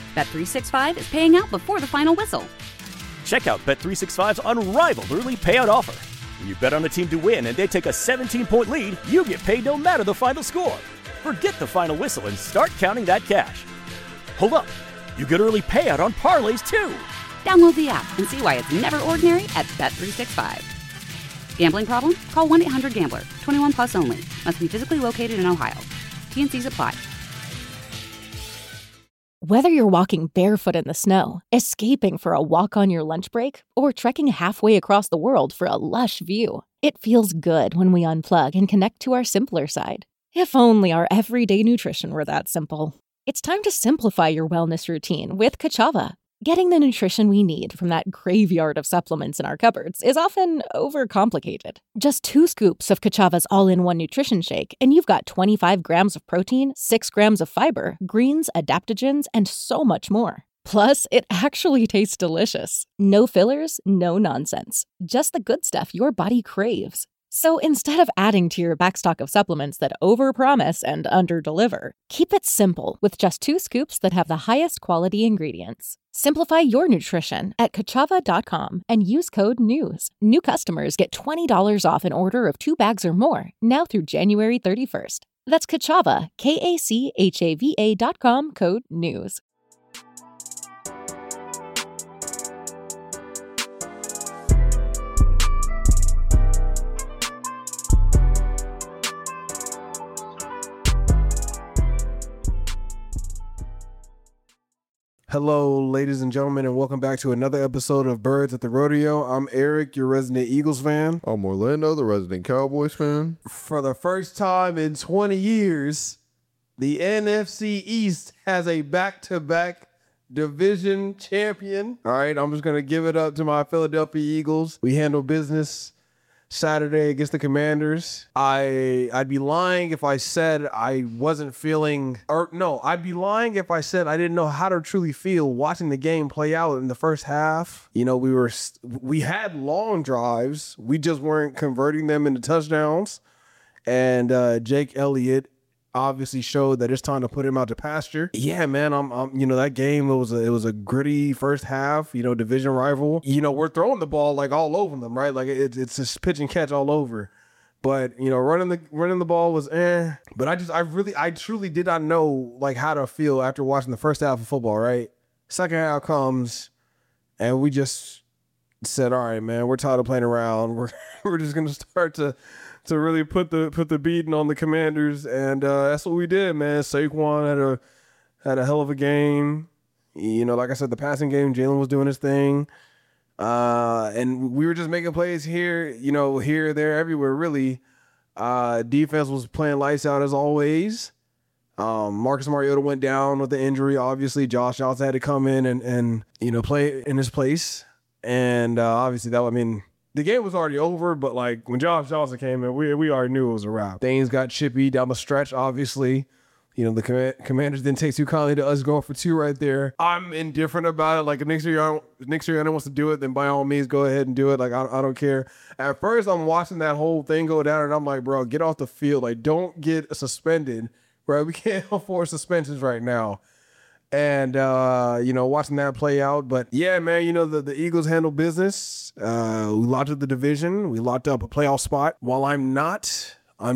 Bet365 is paying out before the final whistle. Check out Bet365's unrivaled early payout offer. When you bet on a team to win and they take a 17-point lead, you get paid no matter the final score. Forget the final whistle and start counting that cash. Hold up. You get early payout on parlays, too. Download the app and see why it's never ordinary at Bet365. Gambling problem? Call 1-800-GAMBLER. 21 plus only. Must be physically located in Ohio. T&Cs apply. Whether you're walking barefoot in the snow, escaping for a walk on your lunch break, or trekking halfway across the world for a lush view, it feels good when we unplug and connect to our simpler side. If only our everyday nutrition were that simple. It's time to simplify your wellness routine with Kachava. Getting the nutrition we need from that graveyard of supplements in our cupboards is often overcomplicated. Just 2 scoops of Kachava's all-in-one nutrition shake, and you've got 25 grams of protein, 6 grams of fiber, greens, adaptogens, and so much more. Plus, it actually tastes delicious. No fillers, no nonsense. Just the good stuff your body craves. So instead of adding to your backstock of supplements that overpromise and underdeliver, keep it simple with just 2 scoops that have the highest quality ingredients. Simplify your nutrition at Kachava.com and use code NEWS. New customers get $20 off an order of 2 bags or more, now through January 31st. That's Kachava, Kachava.com, code NEWS. Hello, ladies and gentlemen, and welcome back to another episode of Birds at the Rodeo. I'm Eric, your resident Eagles fan. I'm Orlando, the resident Cowboys fan. For the first time in 20 years, the NFC East has a back-to-back division champion. All right, I'm just going to give it up to my Philadelphia Eagles. We handle business Saturday against the Commanders. I'd be lying if I said I wasn't feeling, I'd be lying if I said I didn't know how to truly feel watching the game play out in the first half. You know, we had long drives. We just weren't converting them into touchdowns. And Jake Elliott obviously showed that it's time to put him out to pasture. Yeah, man, I'm that game, it was a gritty first half, division rival. We're throwing the ball like all over them, right? Like it's just pitch and catch all over. But, running the ball was But I truly did not know like how to feel after watching the first half of football, right? Second half comes and we just said, all right, man, we're tired of playing around. We're just gonna start to really put the beating on the Commanders, and that's what we did, man. Saquon had a hell of a game. Like I said, the passing game, Jalen was doing his thing, and we were just making plays here, here, there, everywhere, really. Defense was playing lights out as always. Marcus Mariota went down with the injury. Obviously, Josh Johnson had to come in and play in his place, and obviously the game was already over, but like when Josh Johnson came in, we already knew it was a wrap. Things got chippy down the stretch, obviously. The Commanders didn't take too kindly to us going for 2 right there. I'm indifferent about it. Like, if next year anyone wants to do it, then by all means, go ahead and do it. Like, I don't care. At first, I'm watching that whole thing go down, and I'm like, bro, get off the field. Like, don't get suspended, right? We can't afford suspensions right now. And, watching that play out. But, yeah, man, the Eagles handle business. We locked up the division. We locked up a playoff spot. While I'm not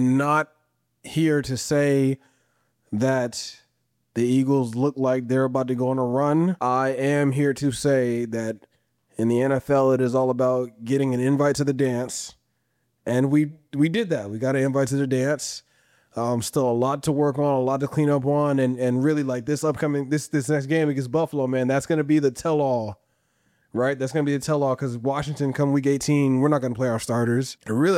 here to say that the Eagles look like they're about to go on a run. I am here to say that in the NFL, it is all about getting an invite to the dance. And we did that. We got an invite to the dance. Still a lot to work on, a lot to clean up on, and really like this next game against Buffalo, man, that's going to be the tell-all, right? That's going to be the tell-all because Washington, come week 18, we're not going to play our starters. And really,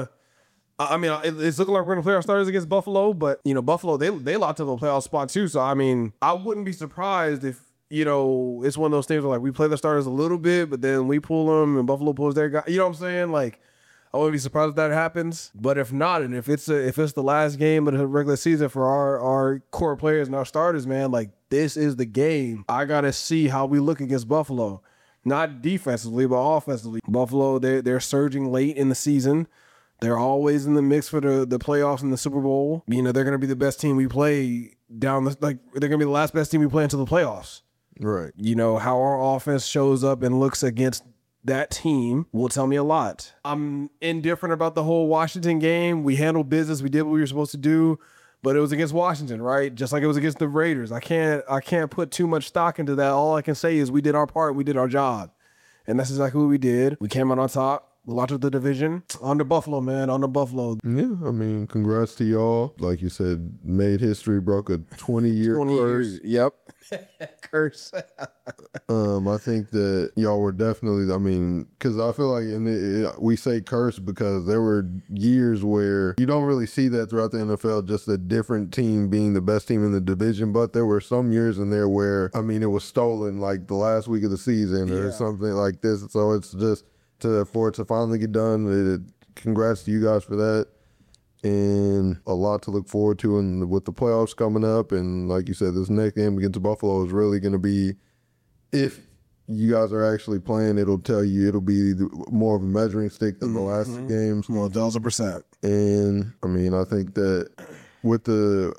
it's looking like we're going to play our starters against Buffalo, but, Buffalo, they locked up a playoff spot too. So, I wouldn't be surprised if, it's one of those things where like we play the starters a little bit, but then we pull them and Buffalo pulls their guy. You know what I'm saying? Like, I wouldn't be surprised if that happens. But if not, and if it's the last game of the regular season for our core players and our starters, man, like this is the game. I gotta see how we look against Buffalo, not defensively but offensively. Buffalo, they're surging late in the season. They're always in the mix for the playoffs and the Super Bowl. They're gonna be the best team we play they're gonna be the last best team we play until the playoffs. Right. You know, how our offense shows up and looks against that team will tell me a lot. I'm indifferent about the whole Washington game. We handled business. We did what we were supposed to do, but it was against Washington, right? Just like it was against the Raiders. I can't put too much stock into that. All I can say is we did our part. We did our job. And that's exactly what we did. We came out on top. We launched the division. On to Buffalo, man. On to Buffalo. Yeah, I mean, congrats to y'all. Like you said, made history, broke a 20-year 20 curse. years. Yep. Curse. I think that y'all were definitely, I mean, because I feel like we say curse because there were years where you don't really see that throughout the NFL, just a different team being the best team in the division. But there were some years in there where, I mean, it was stolen like the last week of the season or something like this. So it's just for it to finally get done. Congrats to you guys for that. And a lot to look forward to, and with the playoffs coming up, and like you said, this next game against Buffalo is really going to be, if you guys are actually playing, it'll tell you, it'll be more of a measuring stick than the last games. 1,000%. And I mean, I think that because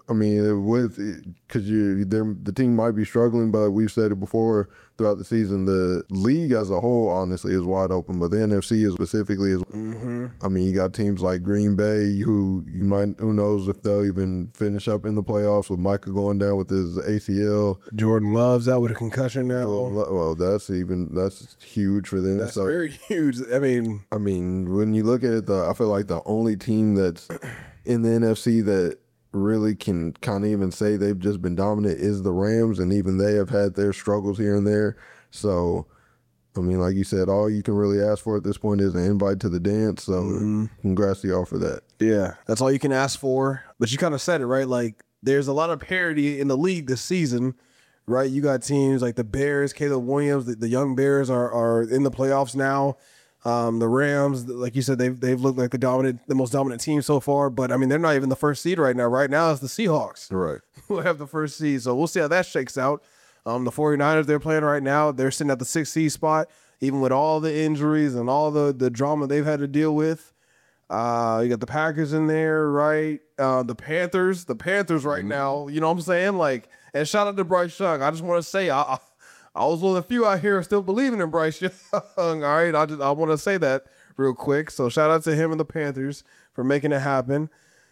the team might be struggling, but we've said it before throughout the season, the league as a whole honestly is wide open, but the NFC is specifically is. I mean, you got teams like Green Bay who knows if they'll even finish up in the playoffs with Micah going down with his ACL. Jordan Love's out with a concussion now. Well, that's huge for them. That's very huge. I mean, when you look at it, I feel like the only team that's in the NFC that really can kind of even say they've just been dominant is the Rams, and even they have had their struggles here and there. So, I mean, like you said, all you can really ask for at this point is an invite to the dance. So, congrats to y'all for that. Yeah, that's all you can ask for. But you kind of said it, right? Like, there's a lot of parity in the league this season, right? You got teams like the Bears, Caleb Williams, the young Bears are in the playoffs now. The Rams, like you said, they've looked like the most dominant team so far, but I mean, they're not even the first seed right now. Right now, it's the Seahawks who have the first seed. So we'll see how that shakes out. The 49ers they're playing right now, they're sitting at the 6th seed spot, even with all the injuries and all the drama they've had to deal with. You got the Packers in there, right? The Panthers right now, you know what I'm saying? Like, and shout out to Bryce Young. I just want to say, I was one of the few out here still believing in Bryce Young. All right, I want to say that real quick. So shout out to him and the Panthers for making it happen.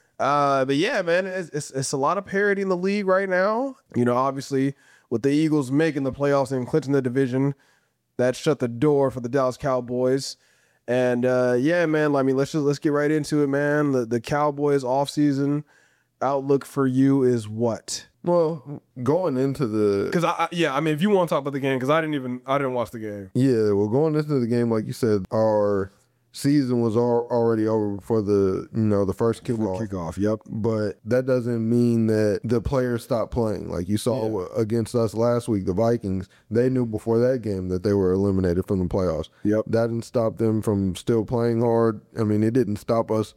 But yeah, man, it's a lot of parity in the league right now. You know, obviously with the Eagles making the playoffs and clinching the division, that shut the door for the Dallas Cowboys. And yeah, man, I mean, let's get right into it, man. The Cowboys offseason outlook for you is what? Well, going into because I mean, if you want to talk about the game, because I didn't watch the game. Yeah, well, going into the game, like you said, our season was already over before the first kickoff. Yep. But that doesn't mean that the players stopped playing. Like you saw against us last week, the Vikings, they knew before that game that they were eliminated from the playoffs. Yep. That didn't stop them from still playing hard. I mean, it didn't stop us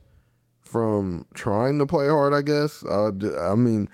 from trying to play hard, I guess. I mean,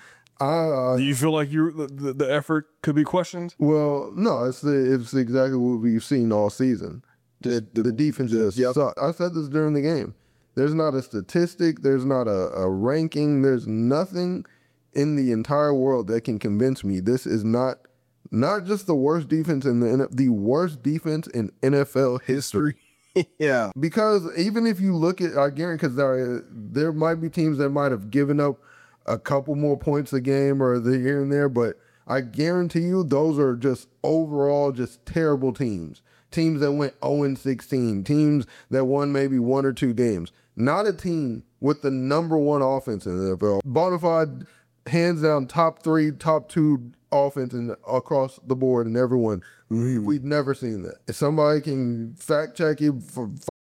do you feel like the effort could be questioned? Well, no, it's exactly what we've seen all season. The defense just sucked. I said this during the game. There's not a statistic. There's not a ranking. There's nothing in the entire world that can convince me this is not just the worst defense in the worst defense in NFL history. Yeah, because even if you look at, I guarantee, because there might be teams that might have given up a couple more points a game or here and there, but I guarantee you those are just overall just terrible teams. Teams that went 0-16, teams that won maybe 1 or 2 games. Not a team with the number 1 offense in the NFL. Bonafide, hands down, top 3, top 2 offense across the board and everyone. We've never seen that. If somebody can fact check you for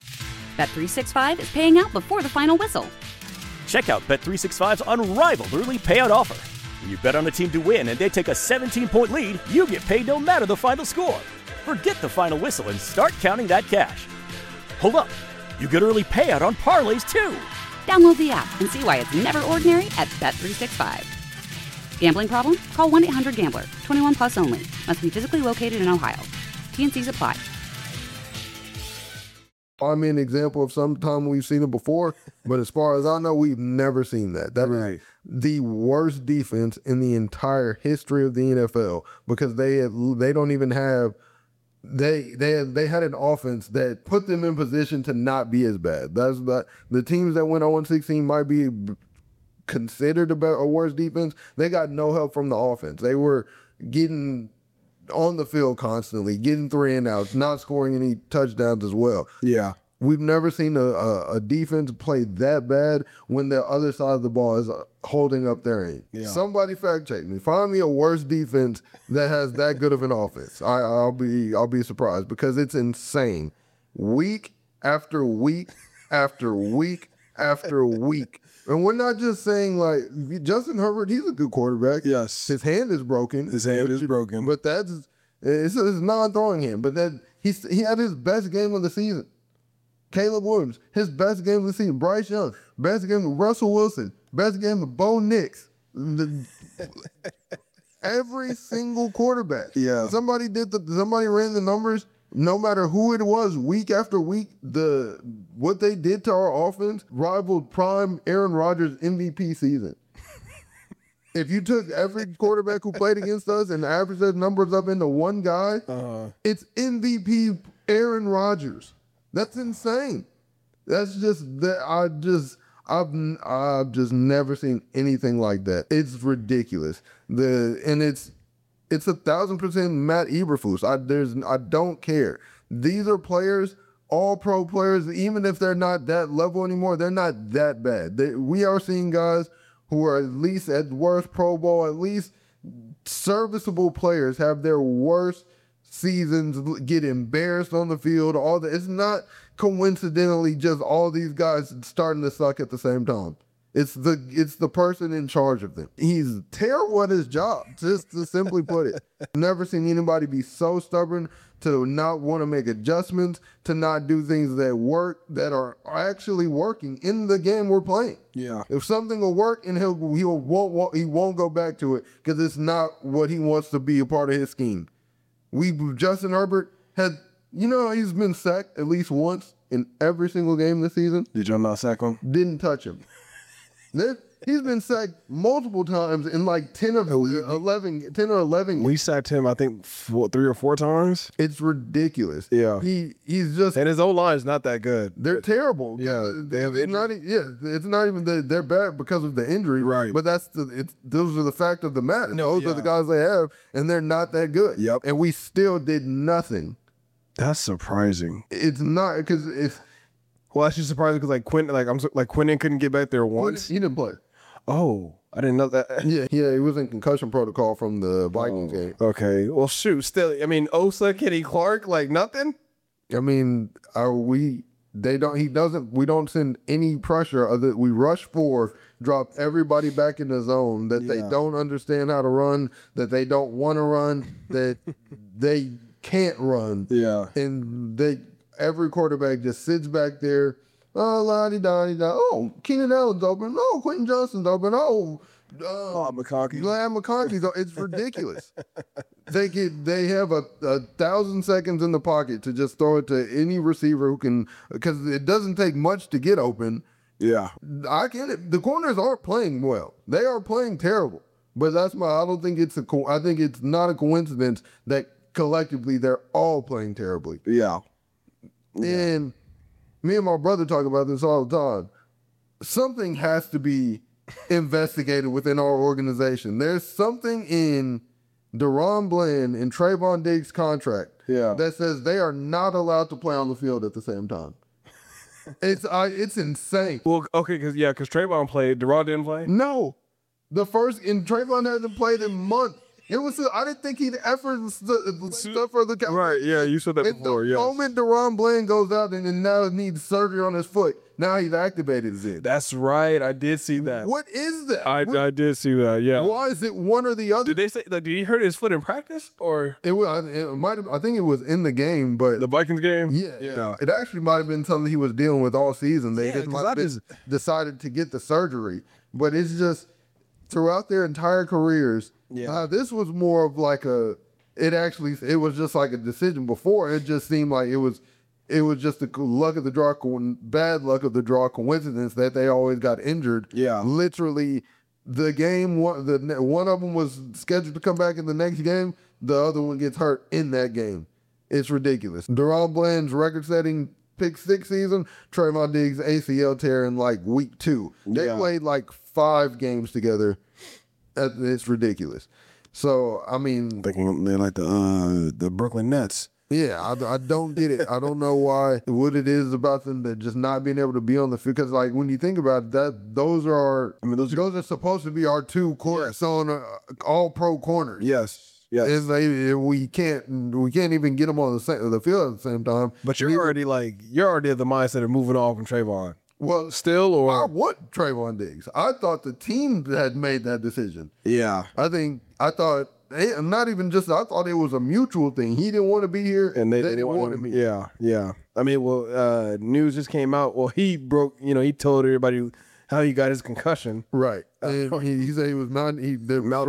Bet365 is paying out before the final whistle. Check out Bet365's unrivaled early payout offer. When you bet on a team to win and they take a 17-point lead, you get paid no matter the final score. Forget the final whistle and start counting that cash. Hold up, you get early payout on parlays too. Download the app and see why it's never ordinary at Bet365. Gambling problem? Call 1-800-GAMBLER. 21 plus only. Must be physically located in Ohio. T&Cs apply. I'm an example of sometime we've seen it before, but as far as I know, we've never seen that. That is the worst defense in the entire history of the NFL because they don't even have they had an offense that put them in position to not be as bad. That's the teams that went 0-16 might be considered a worse defense. They got no help from the offense. They were getting on the field constantly, getting 3 and outs, not scoring any touchdowns as well. Yeah. We've never seen a defense play that bad when the other side of the ball is holding up their end. Yeah. Somebody fact check me. Find me a worse defense that has that good of an offense. I'll be surprised because it's insane. Week after week after week after week. And we're not just saying like Justin Herbert, he's a good quarterback. Yes. His hand is broken. His hand is broken. But it's non-throwing hand. But then he had his best game of the season. Caleb Williams, his best game of the season. Bryce Young, best game of Russell Wilson, best game of Bo Nix. Every single quarterback. Yeah. Somebody ran the numbers. No matter who it was, week after week, what they did to our offense rivaled prime Aaron Rodgers MVP season. If you took every quarterback who played against us and averaged those numbers up into one guy, it's MVP Aaron Rodgers. That's insane. That's just that I've just never seen anything like that. It's ridiculous. It's 1,000% Matt Eberflus. I don't care. These are players, all pro players. Even if they're not that level anymore, they're not that bad. We are seeing guys who are at least at worst Pro Bowl, at least serviceable players have their worst seasons, get embarrassed on the field. It's not coincidentally just all these guys starting to suck at the same time. It's the person in charge of them. He's terrible at his job, just to simply put it. Never seen anybody be so stubborn to not want to make adjustments, to not do things that work, that are actually working in the game we're playing. Yeah. If something will work and he won't go back to it because it's not what he wants to be a part of his scheme. Justin Herbert he's been sacked at least once in every single game this season. Did y'all not sack him? Didn't touch him. He's been sacked multiple times in like 10 or 11 games. We sacked him, I think, 3 or 4 times. It's ridiculous. Yeah. He's just... And his O-line is not that good. They're terrible. Yeah. They have it's not even that they're bad because of the injury. Right. But those are the fact of the matter. Those are the guys they have, and they're not that good. Yep. And we still did nothing. That's surprising. It's not because it's... Well, that's just surprising because Quentin couldn't get back there once. He didn't play. Oh, I didn't know that. Yeah, he was in concussion protocol from the Vikings game. Okay, well, shoot, still, I mean, Osa, Kenny Clark, like nothing. I mean, we don't send any pressure. We rush forward, drop everybody back in the zone that they don't understand how to run, that they don't want to run, that they can't run. Yeah, and every quarterback just sits back there. Oh, la-di-da-di-da. Oh, Keenan Allen's open. Oh, Quentin Johnston's open. Oh, McConkey. Glad McConkey's open. It's ridiculous. They have 1,000 seconds in the pocket to just throw it to any receiver who can, because it doesn't take much to get open. Yeah. I get it. The corners aren't playing well. They are playing terrible. But I don't think I think it's not a coincidence that collectively they're all playing terribly. Yeah. And me and my brother talk about this all the time. Something has to be investigated within our organization. There's something in DaRon Bland and Trayvon Diggs' contract that says they are not allowed to play on the field at the same time. It's insane. Well, okay, because Trayvon played. DaRon didn't play? No. Trayvon hasn't played in months. I didn't think he'd ever stuff for the Cowboys. Right, yeah, you said that before, The moment DaRon Bland goes out and now needs surgery on his foot, now he's activated as it. That's right, I did see that. What is that? I did see that, yeah. Why is it one or the other? Did they say, did he hurt his foot in practice, or? It might have, I think it was in the game, but. The Vikings game? Yeah. It actually might have been something he was dealing with all season. They decided to get the surgery, but it's just throughout their entire careers. Yeah, this was more of like it was just like a decision before. It just seemed like it was it was just the luck of the draw, bad luck of the draw coincidence that they always got injured. Yeah. Literally, the game, one of them was scheduled to come back in the next game. The other one gets hurt in that game. It's ridiculous. DaRon Bland's record-setting pick 6 season, Trayvon Diggs ACL tear in like week 2. They played like 5 games together. It's ridiculous. So, I mean, Thinking they're like the Brooklyn Nets. yeah, I don't get it. I don't know what it is about them that just not being able to be on the field. Because like when you think about it, those are supposed to be our 2 cornerstone all-pro corners. Yes. It's like, we can't even get them on the field at the same time. But you're already at the mindset of moving on from Trayvon. Well, Still, or I want Trayvon Diggs. I thought the team had made that decision. yeah, I thought it was a mutual thing. He didn't want to be here, and they didn't want him. me. Yeah. I mean, well, news just came out. Well, he broke. He told everybody how he got his concussion. Right. And he said he was mounting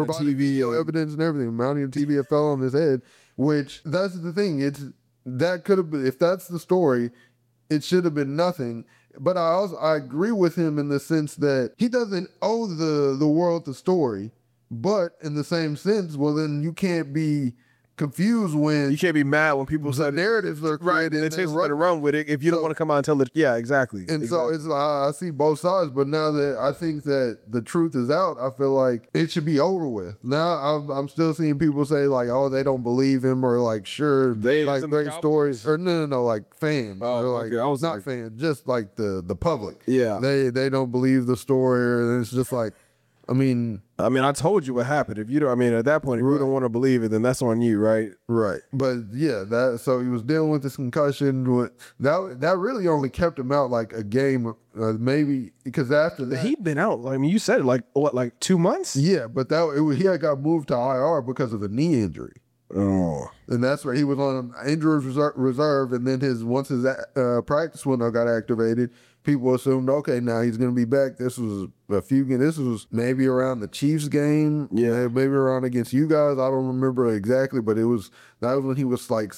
TV evidence and everything, mounting a TV that fell on his head, which that's the thing. That could have been, if that's the story, it should have been nothing. But I agree with him in the sense that he doesn't owe the world the story, but in the same sense, well, then you can't be confused when You can't be mad when people the say narratives are right. created. And it takes to run with it if you don't want to come out and tell it. Yeah, exactly. And so it's I see both sides, but now that I think that the truth is out, I feel like it should be over with. Now I'm still seeing people say like, oh, they don't believe him, or like, sure, They like some great Cowboys? stories, or no, like fans. Oh, They're like, okay. I was not like- fans, just like the public. Yeah. they don't believe the story, and it's just like, I mean, I told you what happened. If you don't, at that point, if you don't want to believe it, then that's on you, right? right. But yeah, so he was dealing with this concussion. That really only kept him out like a game, maybe, because after that He'd been out. You said like 2 months? yeah, but he had got moved to IR because of a knee injury. Oh, And that's where he was on injured reserve. And then once his practice window got activated, people assumed, okay, now he's going to be back. This was this was maybe around the Chiefs game. Yeah. Maybe around against you guys. I don't remember exactly, but that was when he was like,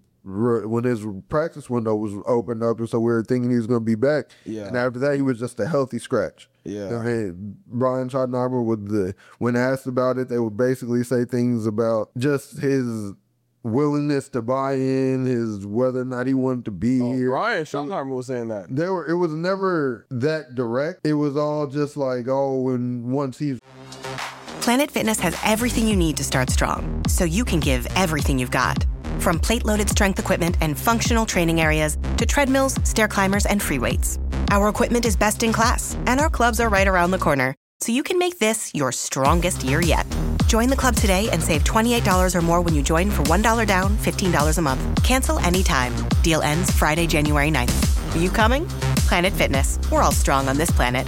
when his practice window was opened up. And so we were thinking he was going to be back. Yeah. And after that, he was just a healthy scratch. Yeah. Brian Schottenheimer when asked about it, they would basically say things about just his willingness to buy in, whether or not he wanted to be here. Brian Schottenheimer was saying that. It was never that direct. It was all just like, once he's Planet Fitness has everything you need to start strong, so you can give everything you've got. From plate-loaded strength equipment and functional training areas to treadmills, stair climbers, and free weights. Our equipment is best in class, and our clubs are right around the corner, so you can make this your strongest year yet. Join the club today and save $28 or more when you join for $1 down, $15 a month. Cancel anytime. Deal ends Friday, January 9th. Are you coming? Planet Fitness. We're all strong on this planet.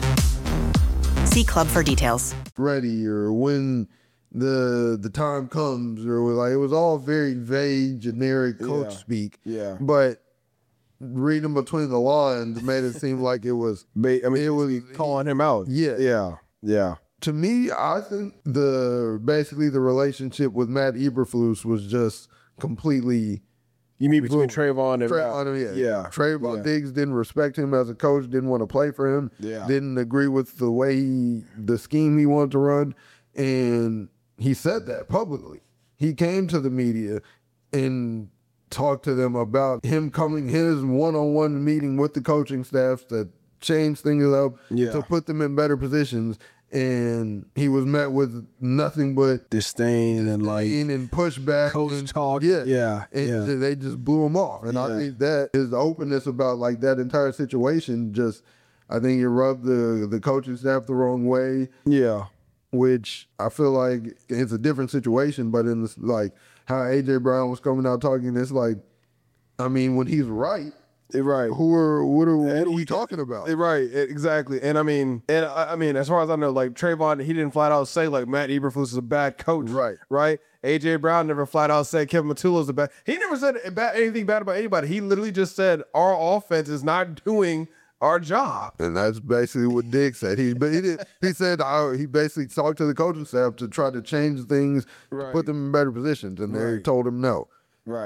See club for details. ready, or when the time comes, or like, it was all very vague, generic coach speak. Yeah. But reading between the lines made it seem like it was. It was calling him out. Yeah. To me, I think the relationship with Matt Eberflus was just completely. You mean between Trayvon and Trayvon Diggs didn't respect him as a coach, didn't want to play for him, didn't agree with the way the scheme he wanted to run, and he said that publicly. He came to the media and talked to them about him coming, his one-on-one meeting with the coaching staffs to change things up, to put them in better positions. And he was met with nothing but disdain and pushback, coach talk. And they just blew him off. And I think that his openness about like that entire situation I think it rubbed the coaching staff the wrong way. Yeah, which I feel like it's a different situation. But in this, like how AJ Brown was coming out talking, it's like, I mean, when he's right. Right. What are we talking about? Right, exactly. And I mean, as far as I know, like Trayvon, he didn't flat out say like Matt Eberflus is a bad coach. Right. AJ Brown never flat out said Kevin McCullough is a bad. He never said anything bad about anybody. He literally just said our offense is not doing our job. And that's basically what Diggs said. He said he basically talked to the coaching staff to try to change things, put them in better positions, and they told him no. Right.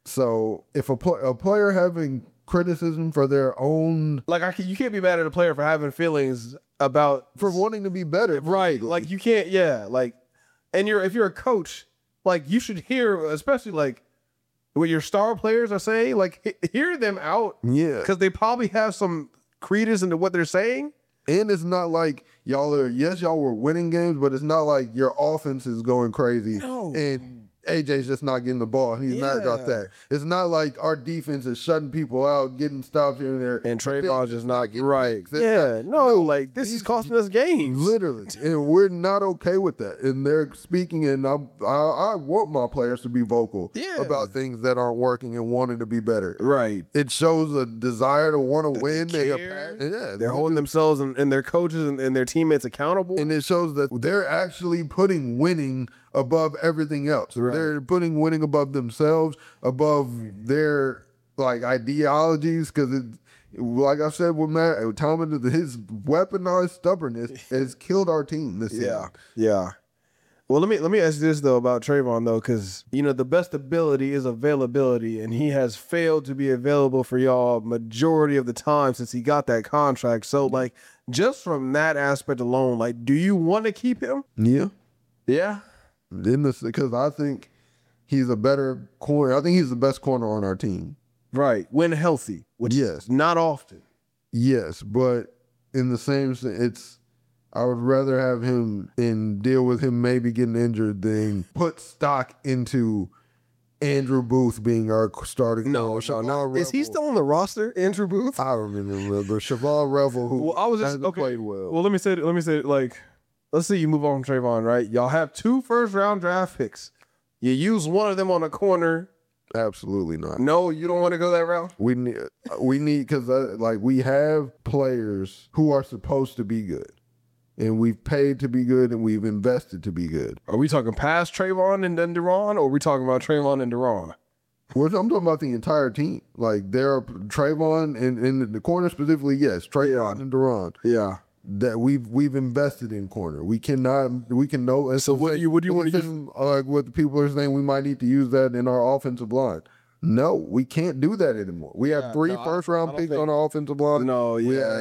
So if a player having criticism for their own, like you can't be mad at a player for having feelings about for wanting to be better, right? Like you can't, like, and if you're a coach, like you should hear, especially like what your star players are saying, like hear them out, because they probably have some credence into what they're saying. And it's not like y'all were winning games, but it's not like your offense is going crazy and AJ's just not getting the ball. He's not got that. It's not like our defense is shutting people out, getting stops here and there. And Trayvon's just not getting right. Like this is costing us games. Literally. And we're not okay with that. And they're speaking, and I want my players to be vocal about things that aren't working and wanting to be better. Right. It shows a desire to want to win. They're holding themselves and their coaches and their teammates accountable. And it shows that they're actually putting winning above everything else. Right. They're putting winning above themselves, above their like ideologies, because like I said with Matt Thomas, his weaponized stubbornness has killed our team this season. Yeah. Well, let me ask you this though about Trayvon though, because the best ability is availability, and he has failed to be available for y'all majority of the time since he got that contract. So like, just from that aspect alone, like, do you want to keep him? Yeah. Because I think he's a better corner. I think he's the best corner on our team. Right. When healthy. Which is not often. Yes, but in the same sense, I would rather have him and deal with him maybe getting injured than put stock into Andrew Booth being our starting. Is he still on the roster, Andrew Booth? I don't even remember. Siobhan Revel, who played well. Well, let me say like, let's say you move on from Trayvon, right? Y'all have 2 first-round draft picks. You use one of them on a corner. Absolutely not. No, you don't want to go that route? We need because we have players who are supposed to be good. And we've paid to be good, and we've invested to be good. Are we talking past Trayvon and then De'Ron, or are we talking about Trayvon and De'Ron? I'm talking about the entire team. Like, there are Trayvon and in the corner specifically, yes, Trayvon and De'Ron. Yeah. That we've invested in corner. We can know. So what do you want to use? Like what the people are saying, we might need to use that in our offensive line. No, we can't do that anymore. We have 3 first-round picks on our offensive line. No,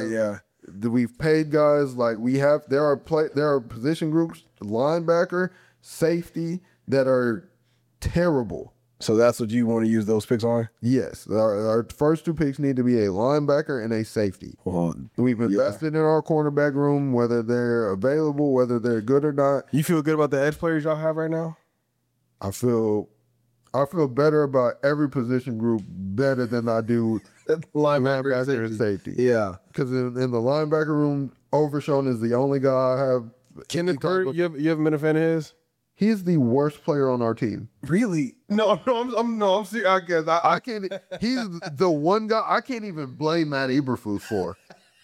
We've paid guys like we have. There are position groups, linebacker, safety, that are terrible. So that's what you want to use those picks on? Yes. Our first 2 picks need to be a linebacker and a safety. Well, we've invested in our cornerback room, whether they're available, whether they're good or not. You feel good about the edge players y'all have right now? I feel better about every position group better than I do linebacker and safety. Yeah. Because in the linebacker room, Overshown is the only guy I have. Kenneth Bird, you haven't been a fan of his? He's the worst player on our team. Really? No, I'm serious. I guess I can't. He's the one guy I can't even blame Matt Eberflus for.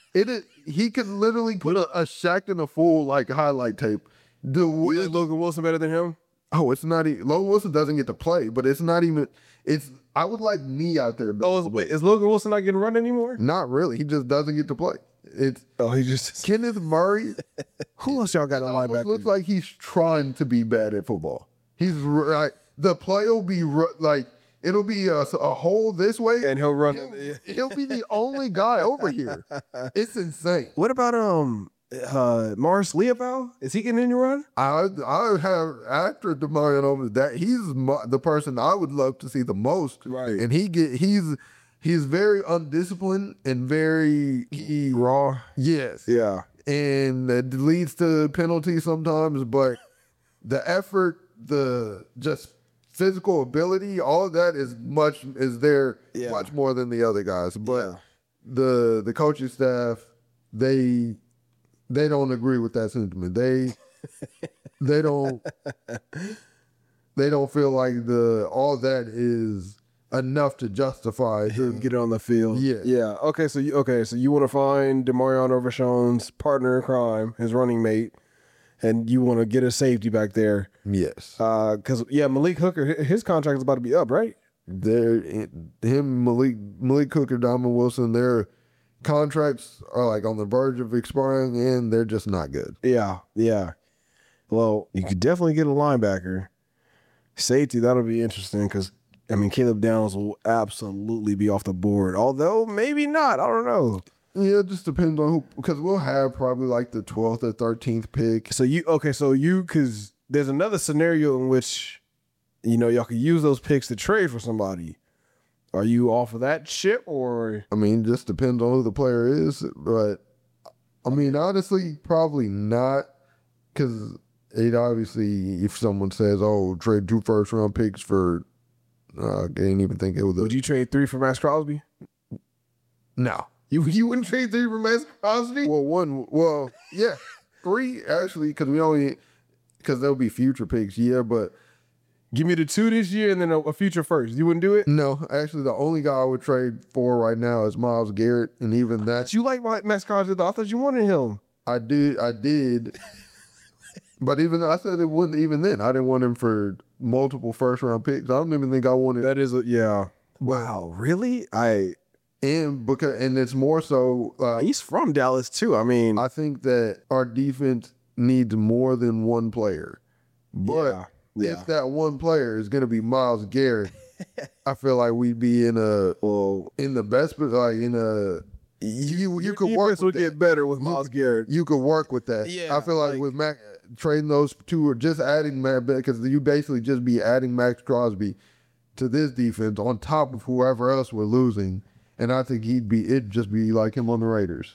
He could literally put a Shaq and a Fool like highlight tape. Is Logan Wilson better than him? Oh, it's not. Logan Wilson doesn't get to play, but it's not even. I would like me out there. Is Logan Wilson not getting run anymore? Not really. He just doesn't get to play. He just Kenneth Murray. Who else y'all got on linebacker? Looks like he's trying to be bad at football. He's like the play will be like it'll be a hole this way, and he'll run. He'll be the only guy over here. It's insane. What about Morris Leopold? Is he getting any run? I have after Demarion over that. He's the person I would love to see the most. Right, and he's very undisciplined and very raw. Yes. Yeah. And it leads to penalties sometimes, but the effort, the just physical ability, all of that is much more than the other guys. But the coaching staff, they don't agree with that sentiment. They don't feel like all that is enough to justify him get on the field. Yeah. Okay, so you want to find Demarion Overshown's partner in crime, his running mate, and you want to get a safety back there. Yes. Because Malik Hooker, his contract is about to be up, right? Malik Hooker, Diamond Wilson, their contracts are like on the verge of expiring, and they're just not good. Yeah. Well, you could definitely get a linebacker. Safety, that'll be interesting because I mean, Caleb Downs will absolutely be off the board. Although maybe not. I don't know. Yeah, it just depends on who, because we'll have probably like the 12th or 13th pick. So because there's another scenario in which, y'all could use those picks to trade for somebody. Are you off of that ship or? I mean, just depends on who the player is. But I mean, honestly, probably not, because it obviously, if someone says, "Oh, trade 2 first-round picks for," I didn't even think it was. Would you trade 3 for Max Crosby? No. You wouldn't trade 3 for Max Crosby? Well, yeah. 3, actually, because there'll be future picks, yeah, but. Give me the 2 this year and then a future first. You wouldn't do it? No, actually, the only guy I would trade for right now is Myles Garrett, and even that. You like Max Crosby? I thought you wanted him. I did. But even I said it wouldn't even then. I didn't want him for multiple first-round picks. I don't even think I wanted. That is, yeah. Wow, really? And it's more so. He's from Dallas too. I mean, I think that our defense needs more than one player, but if that one player is going to be Myles Garrett, I feel like we'd be in the best, like in a. You could work. Will get better with Myles Garrett. You could work with that. Yeah, I feel like with Mac trading those 2 or just adding Matt, because you basically just be adding Max Crosby to this defense on top of whoever else we're losing, and I think it'd just be like him on the Raiders.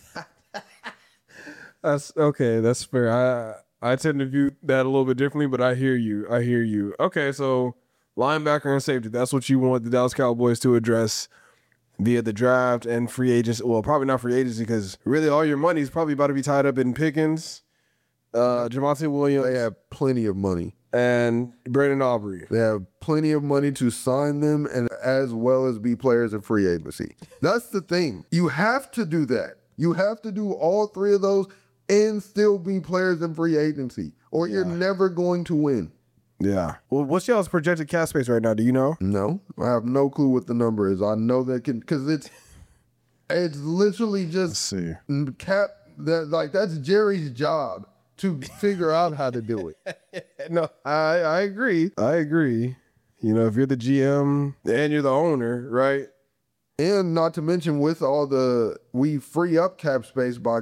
That's okay. That's fair. I tend to view that a little bit differently, but I hear you. Okay, so linebacker and safety. That's what you want the Dallas Cowboys to address via the draft and free agents. Well, probably not free agency, because really all your money is probably about to be tied up in Pickens, Javonte Williams. They have plenty of money. And Brandon Aubrey. They have plenty of money to sign them, and as well as be players in free agency. That's the thing. You have to do that. You have to do all 3 of those and still be players in free agency, or you're never going to win. Yeah. Well, what's y'all's projected cap space right now? Do you know? No, I have no clue what the number is. I know that because it's literally just cap. That's Jerry's job to figure out how to do it. No, I agree. If you're the GM and you're the owner, right? And not to mention with we free up cap space by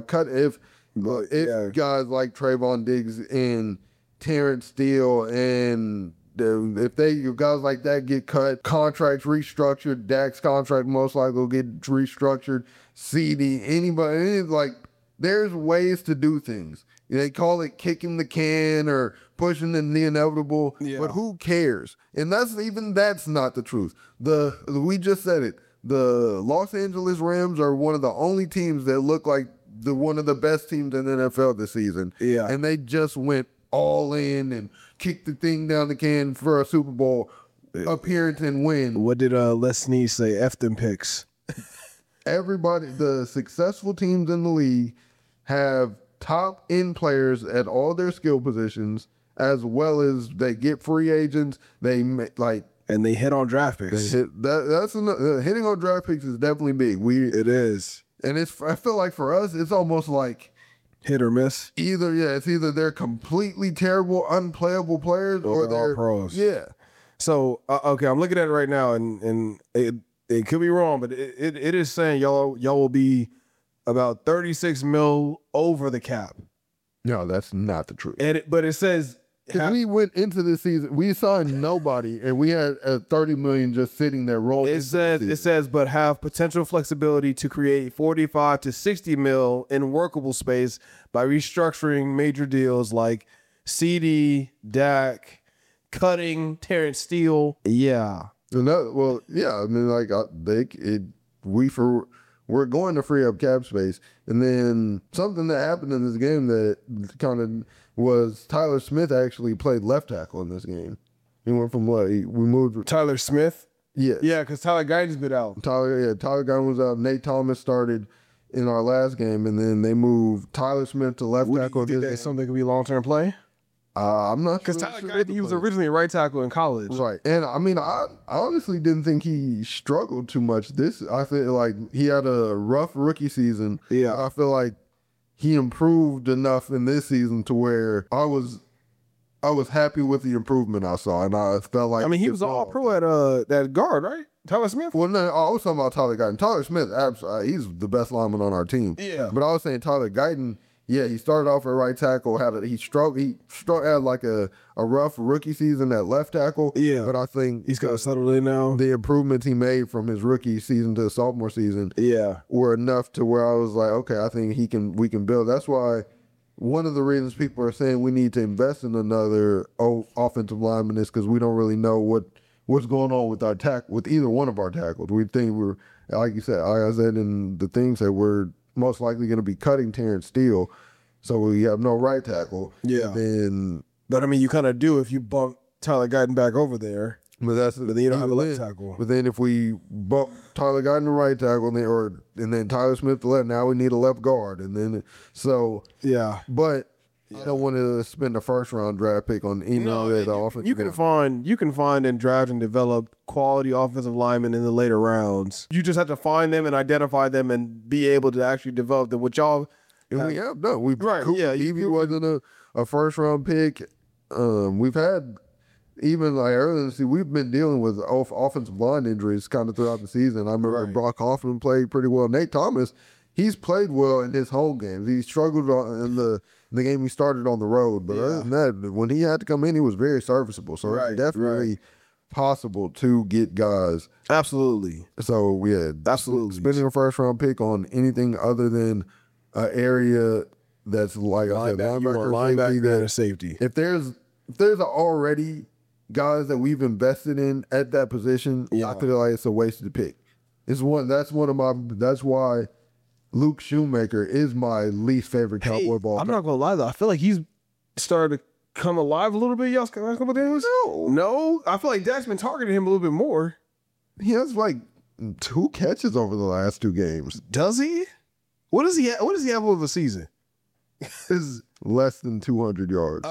if guys like Trayvon Diggs and Terrence Steele and if guys like that get cut, contracts restructured, Dak's contract most likely will get restructured, CD, anybody, there's ways to do things. They call it kicking the can or pushing the inevitable, but who cares? And that's not the truth. We just said it. The Los Angeles Rams are one of the only teams that look like one of the best teams in the NFL this season. Yeah. And they just went all in and kicked the thing down the can for a Super Bowl appearance and win. What did Les Snead say? F them picks. Everybody, the successful teams in the league have top end players at all their skill positions, as well as they get free agents. And they hit on draft picks. Hitting on draft picks is definitely big. It is. And I feel like for us, it's almost like hit or miss. It's either they're completely terrible, unplayable players, or they're all pros. Yeah. So okay, I'm looking at it right now, and it could be wrong, but it is saying y'all will be about 36 mil over the cap. No, that's not the truth. But it says. Because we went into this season, we signed nobody, and we had $30 million just sitting there rolling. It says, but have potential flexibility to create 45 to 60 mil in workable space by restructuring major deals like CD, Dak, cutting Terrence Steele. Yeah. We're going to free up cap space. And then something that happened in this game that kind of was Tyler Smith actually played left tackle in this game. He went from we moved Tyler Smith? Yes. Yeah, because Tyler Guyton's been out. Tyler Guyton was out. Nate Thomas started in our last game, and then they moved Tyler Smith to left tackle. Do you think that's something that could be long-term play? I'm not sure. Because Tyler Guyton, he was originally a right tackle in college. Right. And I mean, I honestly didn't think he struggled too much. I feel like he had a rough rookie season. Yeah. I feel like he improved enough in this season to where I was I was happy with the improvement I saw, and I felt like he was all pro at that guard, right? Tyler Smith? Well, no, I was talking about Tyler Guyton. Tyler Smith, he's the best lineman on our team. Yeah. But I was saying Tyler Guyton, he started off at right tackle. He had like a rough rookie season at left tackle. Yeah. But I think He's got to settle in now. the improvements he made from his rookie season to the sophomore season Yeah. were enough to where I was like, okay, I think we can build. That's why one of the reasons people are saying we need to invest in another offensive lineman is because we don't really know what's going on with with either one of our tackles. We think we're, like you said, like I said in the things that we're most likely going to be cutting Terrence Steele, so we have no right tackle. Yeah. But you kind of do if you bump Tyler Guyton back over there. But then you don't have a left tackle. But then if we bump Tyler Guyton to right tackle, and then Tyler Smith to left, now we need a left guard, and then Yeah. But I don't want to spend a first round draft pick on that offense. You can find and draft and develop quality offensive linemen in the later rounds. You just have to find them and identify them and be able to actually develop them. Which y'all we have done. He wasn't a first round pick. We've had. Even like earlier this season, we've been dealing with offensive line injuries kind of throughout the season. I remember Brock Hoffman played pretty well. Nate Thomas, he's played well in his home games. He struggled in the game he started on the road. But other than that, when he had to come in, he was very serviceable. So it's definitely possible to get guys. Absolutely. So, absolutely. Spending a first-round pick on anything other than an area that's like I said, linebacker and safety. If there's already guys that we've invested in at that position, I feel like it's a wasted pick. That's why Luke Shoemaker is my least favorite Cowboy ball. I'm not gonna lie though, I feel like he's started to come alive a little bit. Y'all last couple days? No. I feel like Dak's been targeting him a little bit more. He has like 2 catches over the last 2 games. Does he? What does he have over the season? Is less than 200 yards.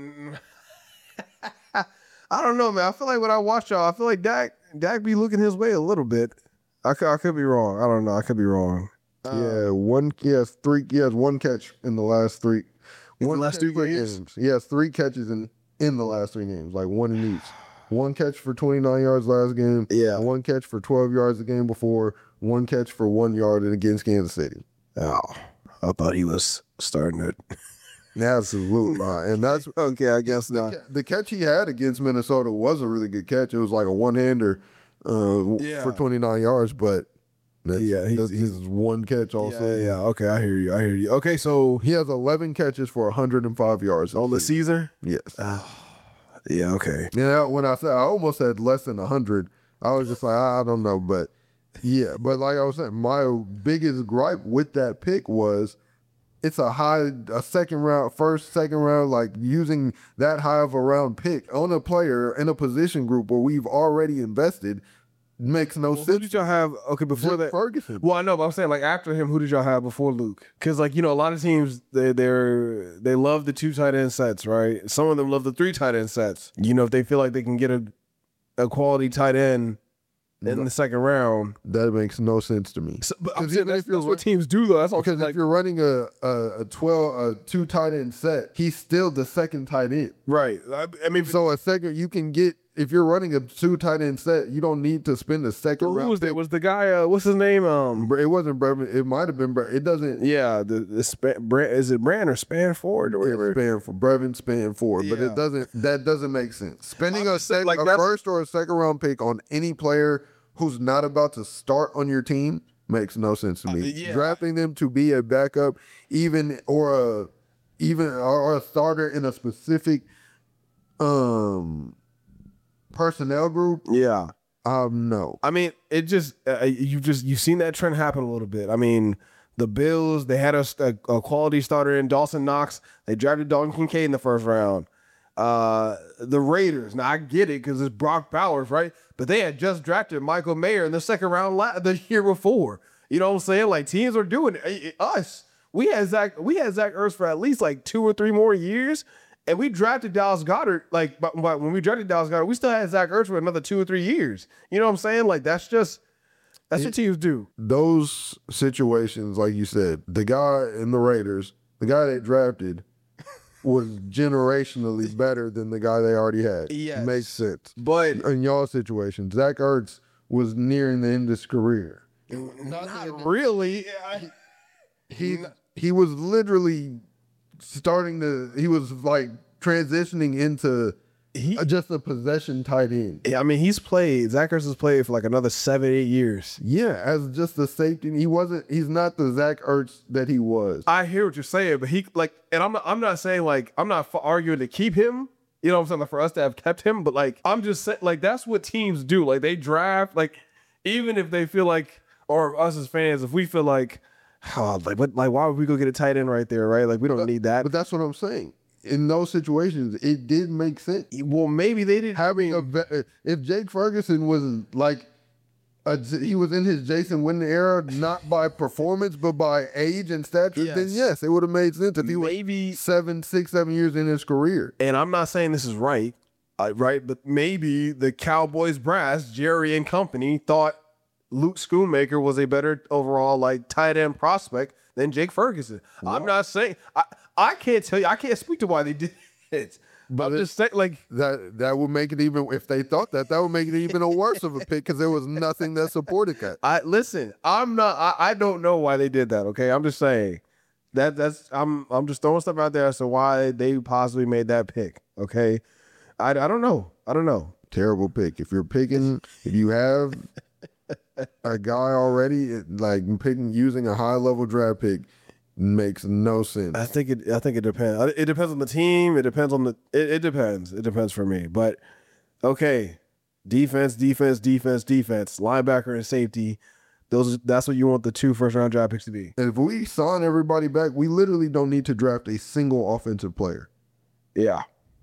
I don't know, man. I feel like when I watch y'all, I feel like Dak be looking his way a little bit. I could be wrong. I don't know. I could be wrong. He has 1 catch in the last 3. In the last 2 games? He has 3 catches in the last 3 games, like 1 in each. 1 catch for 29 yards last game. Yeah. 1 catch for 12 yards the game before. 1 catch for 1 yard against Kansas City. Oh, I thought he was starting it. Absolutely. And that's okay, I guess not. The catch he had against Minnesota was a really good catch. It was like a one-hander for 29 yards, but that's his 1 catch also. Yeah, okay, I hear you. Okay, so he has 11 catches for 105 yards on the season? Yes. Yeah, okay. Yeah, when I almost said less than 100, I was just like, I don't know, but but like I was saying, my biggest gripe with that pick was it's a second round, like using that high of a round pick on a player in a position group where we've already invested makes no sense. Who did y'all have? Okay, before that, Ferguson. Well, I know, but I'm saying like after him, who did y'all have before Luke? Because like a lot of teams they love the 2 tight end sets, right? Some of them love the 3 tight end sets. If they feel like they can get a quality tight end in the second round, that makes no sense to me. So, but I'm saying that's what teams do though. That's all. Because if you're running a 2 tight end set, he's still the second tight end. Right. I mean, so a second you can get. If you're running a 2 tight end set, you don't need to spend a second round. Who was that? Was the guy? What's his name? It wasn't Brevin. It might have been Brevin. It doesn't. Yeah. Is it Brand or Spanford or whatever? Brevin Spanford. But it doesn't. That doesn't make sense. Spending a first or a second round pick on any player who's not about to start on your team makes no sense to me. Drafting them to be a backup, or a starter in a specific personnel group. Yeah. No. I mean, it just you've seen that trend happen a little bit. I mean, the Bills, they had a quality starter in Dawson Knox. They drafted Dalton Kincaid in the first round. The Raiders, now I get it because it's Brock Bowers, right? But they had just drafted Michael Mayer in the second round the year before. You know what I'm saying? Like teams are doing it. We had Zach Ertz for at least like 2 or 3 more years. And we drafted Dallas Goedert, but when we drafted Dallas Goedert, we still had Zach Ertz for another 2 or 3 years. You know what I'm saying? Like, that's what teams do. Those situations, like you said, the guy in the Raiders, the guy they drafted, was generationally better than the guy they already had. Yes. Makes sense. But In y'all situation, Zach Ertz was nearing the end of his career. not really. He was literally he was like transitioning into just a possession tight end. I mean, Zach Ertz has played for like another 7-8 years. Yeah, as just a safety. He's not the Zach Ertz that he was. I hear what you're saying, but and I'm not saying like, I'm not arguing to keep him. You know what I'm saying? Like, for us to have kept him, but like, I'm just saying, like, that's what teams do. Like, they draft, like, even if they feel like, or us as fans, if we feel like, why would we go get a tight end right there, right? Like, we don't need that. But that's what I'm saying. In those situations, it did make sense. Well, maybe they didn't. If Jake Ferguson was like, he was in his Jason Witten era, not by performance, but by age and stature, then yes, it would have made sense if he was 6, 7 years in his career. And I'm not saying this is right, but maybe the Cowboys brass, Jerry and company, thought Luke Schoonmaker was a better overall like tight end prospect than Jake Ferguson. Wow. I'm not saying I can't tell you. I can't speak to why they did it. But I'm just saying, like, that would make it even. If they thought that would make it even a worse of a pick because there was nothing that supported that. I don't know why they did that. Okay, I'm just saying I'm just throwing stuff out there as to why they possibly made that pick. Okay, I don't know. Terrible pick. If you have a guy already, like using a high level draft pick makes no sense. I think it depends. It depends on the team. It depends on it depends. It depends for me. But okay, defense, linebacker and safety. That's what you want the 2 first-round draft picks to be. If we sign everybody back, we literally don't need to draft a single offensive player. Yeah.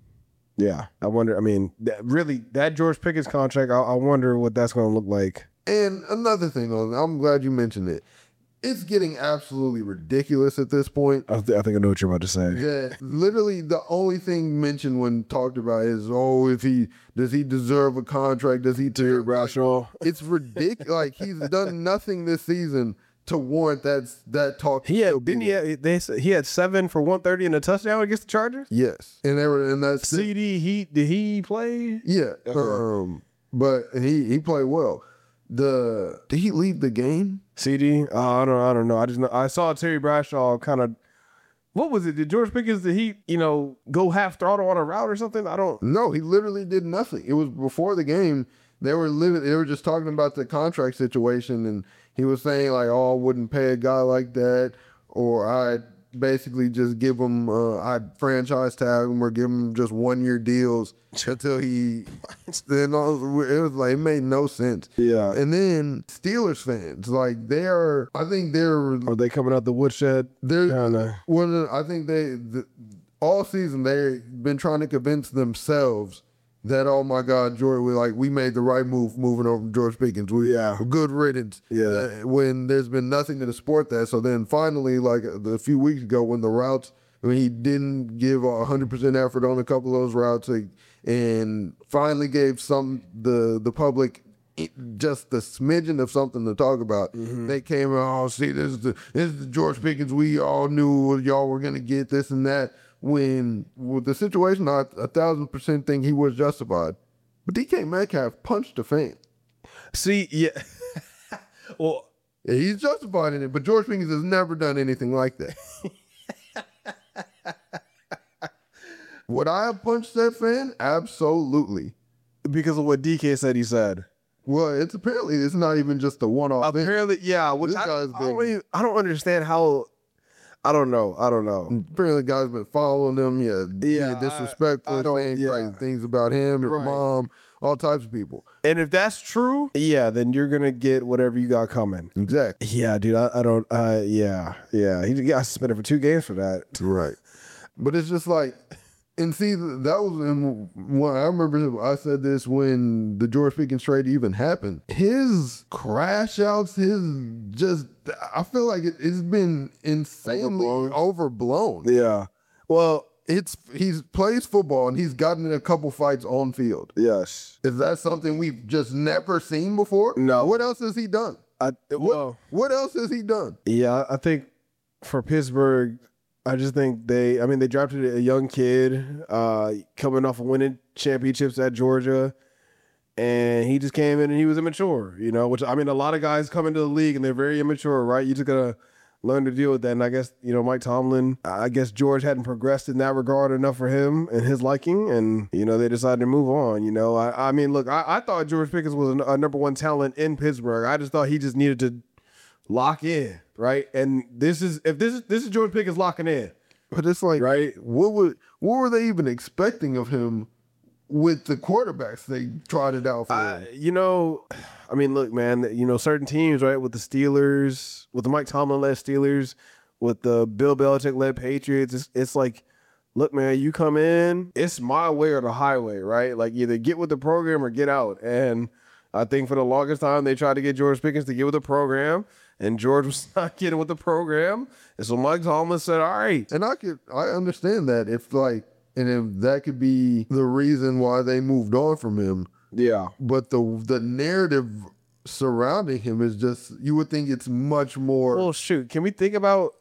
I wonder. I mean, that George Pickens contract. I wonder what that's going to look like. And another thing, I'm glad you mentioned it. It's getting absolutely ridiculous at this point. I think I know what you're about to say. Yeah, literally the only thing mentioned when talked about is, does he deserve a contract? Does he Terry Bradshaw? It's ridiculous. Like, he's done nothing this season to warrant that talk. He had 7 for 130 and a touchdown against the Chargers. Yes, and that's CD. Did he play? Yeah, but he played well. Did he leave the game? CD? I don't know. I saw Terry Bradshaw kind of. What was it? Did George Pickens, did he, go half throttle on a route or something? No, he literally did nothing. It was before the game. They were just talking about the contract situation, and he was saying like, "Oh, I wouldn't pay a guy like that," or I'd basically just give him, I'd franchise tag him or give him just 1-year deals until he. Then it was like, it made no sense. Yeah. And then Steelers fans, like are they coming out the woodshed? I think all season they've been trying to convince themselves that, oh my God, George, we made the right move moving over George Pickens. Good riddance. Yeah. When there's been nothing to support that. So then finally, like a few weeks ago, when the routes, he didn't give 100% effort on a couple of those routes, and finally gave the public just the smidgen of something to talk about. Mm-hmm. They came out, see, this is the George Pickens we all knew y'all were gonna get, this and that. When with the situation, I 1,000% think he was justified. But DK Metcalf punched a fan. See, yeah. Well, yeah, he's justified in it, but George Pickens has never done anything like that. Would I have punched that fan? Absolutely. Because of what DK said he said. Well, it's not even just a one-off. Apparently, yeah. Which I don't understand how. I don't know. Apparently, the guy's been following them. Yeah, disrespectful, saying crazy things about him, his mom, all types of people. And if that's true, then you're gonna get whatever you got coming. Exactly. Yeah, dude. I don't. He got suspended for 2 games for that. Right. But it's just like, and see, that was I remember I said this when the George Pickens trade even happened. His crash outs, I feel like it's been insanely overblown. Yeah. Well, he plays football and he's gotten in a couple fights on field. Yes. Is that something we've just never seen before? No. What else has he done? What else has he done? Yeah, I think for Pittsburgh, I just think they drafted a young kid coming off of winning championships at Georgia, and he just came in and he was immature, which, I mean, a lot of guys come into the league and they're very immature, right? You just got to learn to deal with that. And I guess, Mike Tomlin, I guess George hadn't progressed in that regard enough for him and his liking, and, they decided to move on, I mean, look, I thought George Pickens was a number one talent in Pittsburgh. I just thought he just needed to lock in, right? And this is George Pickens locking in. But it's like, right? What were they even expecting of him with the quarterbacks they trotted out for him? I mean, look, man, certain teams, right, with the Steelers, with the Mike Tomlin-led Steelers, with the Bill Belichick-led Patriots, it's like, look, man, you come in, it's my way or the highway, right? Like, either get with the program or get out. And I think for the longest time, they tried to get George Pickens to get with the program, and George was not getting with the program. And so Mike Tomlin said, all right. And I understand that if that could be the reason why they moved on from him. Yeah. But the narrative surrounding him is just, you would think it's much more. Well, shoot, can we think about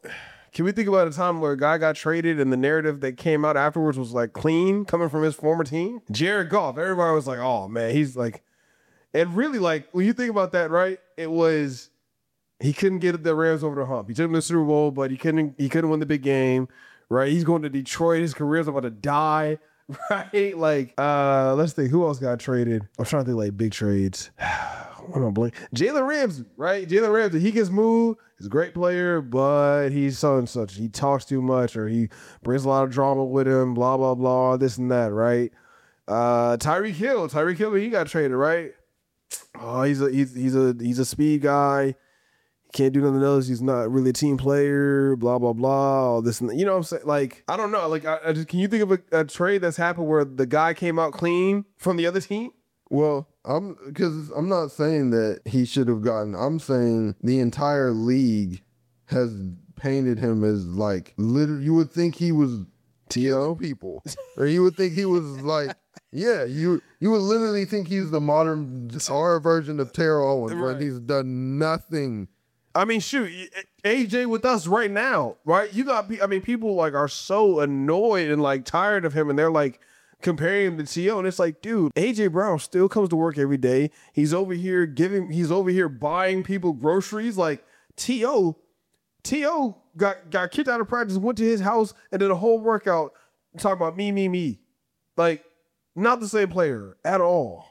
a time where a guy got traded and the narrative that came out afterwards was like clean coming from his former team? Jared Goff, everybody was like, oh man, he's like, and really, like, when you think about that, right, it was, he couldn't get the Rams over the hump. He took them to the Super Bowl, but he couldn't win the big game, right? He's going to Detroit. His career's about to die, right? Like, let's think, who else got traded? I'm trying to think, like, big trades. What am I blank? Jalen Ramsey, right? Jalen Ramsey, he gets moved. He's a great player, but he's so and such. He talks too much, or he brings a lot of drama with him, blah, blah, blah, this and that, right? Tyreek Hill, he got traded, right? Oh, he's a speed guy. He can't do nothing else. He's not really a team player. Blah blah blah. All this and that. You know what I'm saying? Like, I don't know. Like, I just, can you think of a trade that's happened where the guy came out clean from the other team? Well, I'm not saying that he should have gotten. I'm saying the entire league has painted him as like literally. You would think he was TO people, or you would think he was like. Yeah, you would literally think he's the modern our version of Terrell Owens, right? He's done nothing. I mean, shoot, AJ with us right now, right? People like are so annoyed and like tired of him, and they're like comparing him to T.O. And it's like, dude, AJ Brown still comes to work every day. He's over here buying people groceries. Like T.O. got kicked out of practice, went to his house, and did a whole workout talking about me. Like, not the same player at all.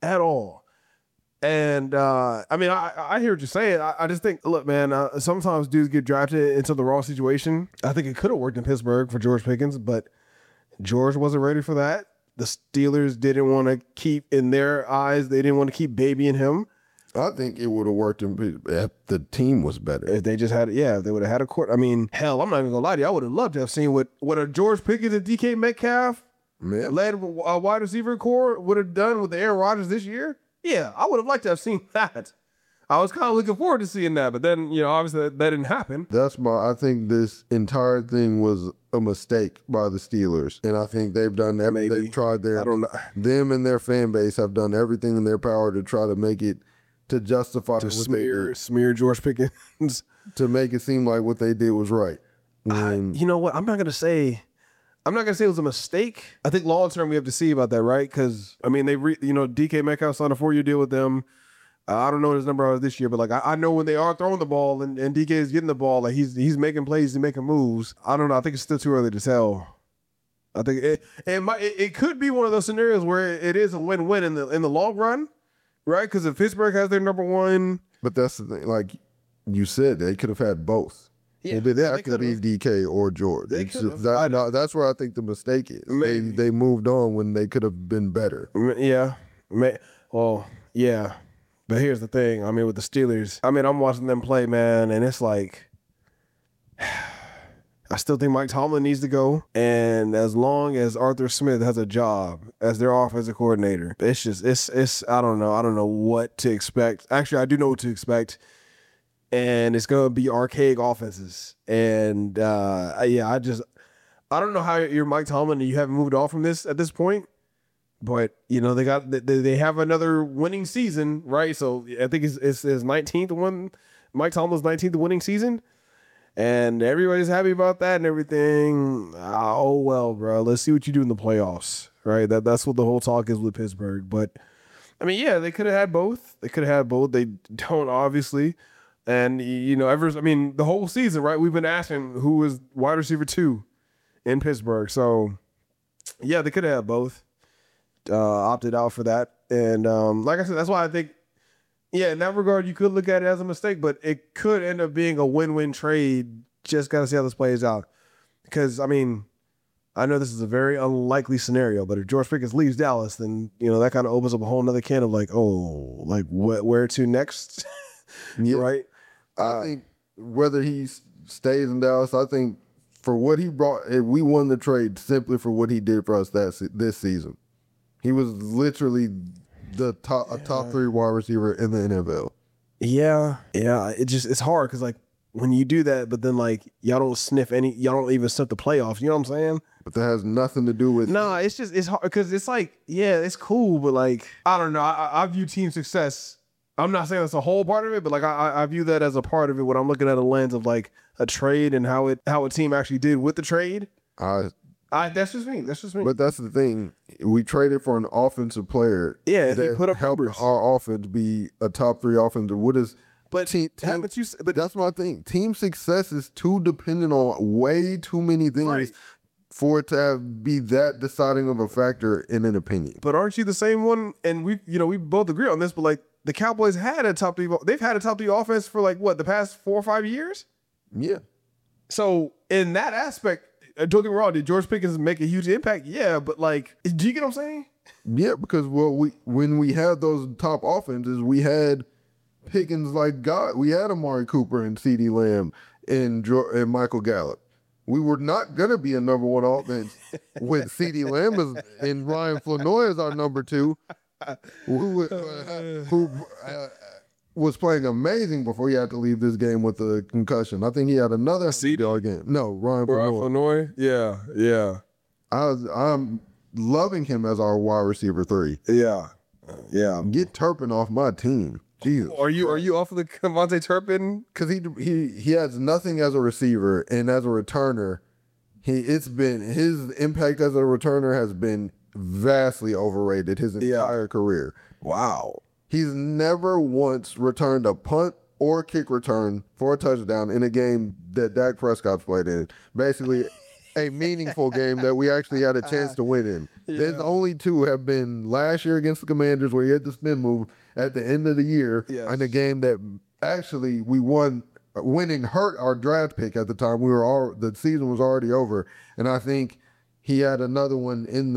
And I hear what you're saying. I just think, look, man, sometimes dudes get drafted into the wrong situation. I think it could have worked in Pittsburgh for George Pickens, but George wasn't ready for that. The Steelers didn't want to keep, in their eyes, they didn't want to keep babying him. I think it would have worked if the team was better. If they just had, if they would have had a court. I mean, hell, I'm not even gonna lie to you. I would have loved to have seen what a George Pickens and DK Metcalf led a wide receiver core would have done with the Aaron Rodgers this year. Yeah, I would have liked to have seen that. I was kind of looking forward to seeing that, but then, obviously that didn't happen. I think this entire thing was a mistake by the Steelers. And I think they've done that. They've tried them and their fan base have done everything in their power to try to make it, to justify to smear George Pickens. To make it seem like what they did was right. You know what? I'm not going to say it was a mistake. I think long term we have to see about that, right? Because, I mean, DK Metcalf signed a 4-year deal with them. I don't know what his number was this year, but like I know when they are throwing the ball and DK is getting the ball, like he's making plays, he's making moves. I don't know. I think it's still too early to tell. I think it could be one of those scenarios where it is a win-win in the long run, right? Because if Pittsburgh has their number one, but that's the thing. Like you said, they could have had both. Yeah, that could be DK or George. That's where I think the mistake is. They moved on when they could have been better. Yeah. Well, yeah. But here's the thing. I mean, with the Steelers, I'm watching them play, man, and it's like, I still think Mike Tomlin needs to go. And as long as Arthur Smith has a job as their offensive coordinator, it's I don't know. I don't know what to expect. Actually, I do know what to expect. And it's going to be archaic offenses. And, I don't know how you're Mike Tomlin and you haven't moved on from this at this point. But, they have another winning season, right? So I think it's his 19th one, Mike Tomlin's 19th winning season. And everybody's happy about that and everything. Oh, well, bro, let's see what you do in the playoffs, right? That's what the whole talk is with Pittsburgh. But, I mean, yeah, they could have had both. They don't, obviously. And, the whole season, right, we've been asking who was wide receiver 2 in Pittsburgh. So, yeah, they could have had both. Opted out for that. And like I said, that's why I think, yeah, in that regard, you could look at it as a mistake, but it could end up being a win-win trade. Just got to see how this plays out. Because, I mean, I know this is a very unlikely scenario, but if George Pickens leaves Dallas, then, that kind of opens up a whole nother can of where to next? Yeah. Right? I think whether he stays in Dallas, I think for what he brought, we won the trade simply for what he did for us this season. He was literally a top 3 wide receiver in the NFL. Yeah. It's hard because when you do that, but then y'all don't even sniff the playoffs. You know what I'm saying? But that has nothing to do with. No, it's hard because it's it's cool, but I don't know. I view team success. I'm not saying that's a whole part of it, but I view that as a part of it when I'm looking at a lens of a trade and how a team actually did with the trade. That's just me. But that's the thing. We traded for an offensive player. Yeah, that he put up helped numbers. Our offense be a top 3 offense. What is? But that's my thing. Team success is too dependent on way too many things for it to be that deciding of a factor in an opinion. But aren't you the same one? And we both agree on this. But the Cowboys had a top 3. They've had a top 3 offense for the past 4 or 5 years. Yeah. So in that aspect. Don't get me wrong, did George Pickens make a huge impact? Yeah, but do you get what I'm saying? Yeah, because when we had those top offenses, we had Pickens we had Amari Cooper and CeeDee Lamb and Michael Gallup. We were not gonna be a number 1 offense with CeeDee Lamb and Ryan Flournoy as our number 2, who was playing amazing before he had to leave this game with a concussion. I think he had another CeeDee game. No, Ryan Flournoy. Yeah. I'm loving him as our wide receiver 3. Yeah. Get Turpin off my team. Jesus. Are you off of the Devontae Turpin? Because he has nothing as a receiver, and as a returner, his impact as a returner has been vastly overrated his entire career. Wow. He's never once returned a punt or kick return for a touchdown in a game that Dak Prescott's played in. Basically, a meaningful game that we actually had a chance to win in. Yeah. There's only 2 have been last year against the Commanders where he had the spin move at the end of the year in a game that actually we won. Winning hurt our draft pick at the time. The season was already over, and I think he had another one in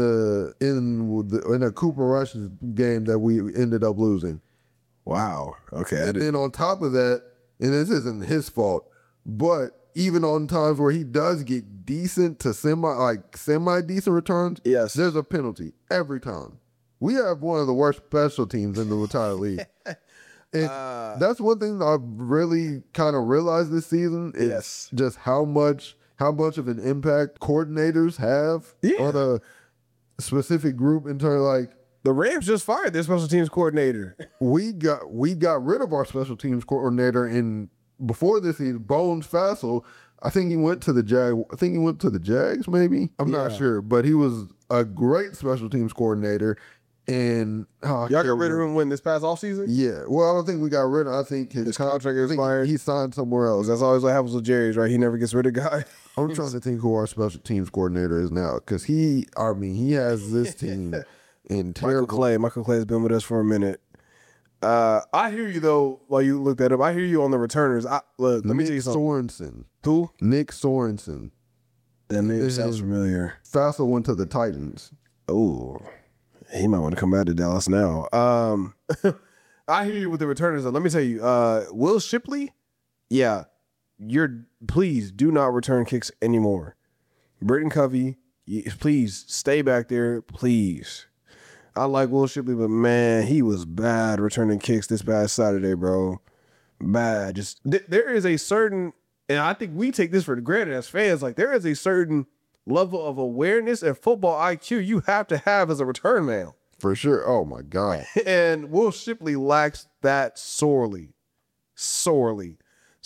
a Cooper Rush game that we ended up losing. Wow. Okay. And then on top of that, and this isn't his fault, but even on times where he does get decent to semi-decent returns, there's a penalty every time. We have one of the worst special teams in the entire league. And that's one thing I've really kind of realized this season is just how much of an impact coordinators have on a specific group in terms the Rams just fired their special teams coordinator. We got rid of our special teams coordinator before this season, Bones Fassel. I think he went to the Jags, maybe. I'm not sure, but he was a great special teams coordinator. And y'all got rid of him when this past offseason? Yeah. Well, I don't think we got rid of him. I think his contract expired. He signed somewhere else. That's always what happens with Jerry's, right? He never gets rid of guys. I'm trying to think who our special teams coordinator is now, because he has this team in terrible. Michael Clay has been with us for a minute. I hear you though. While you look that up, I hear you on the returners. Let me tell you something. Sorensen. Who? Nick Sorensen. That name sounds familiar. Fassel went to the Titans. Oh, he might want to come back to Dallas now. I hear you with the returners though. Let me tell you, Will Shipley. Yeah, please do not return kicks anymore. Britton Covey, please stay back there, please. I like Will Shipley, but man, he was bad returning kicks this past Saturday, bro. Bad. Just there is a certain, and I think we take this for granted as fans. There is a certain level of awareness and football IQ you have to have as a return man. For sure. Oh my God. And Will Shipley lacks that sorely.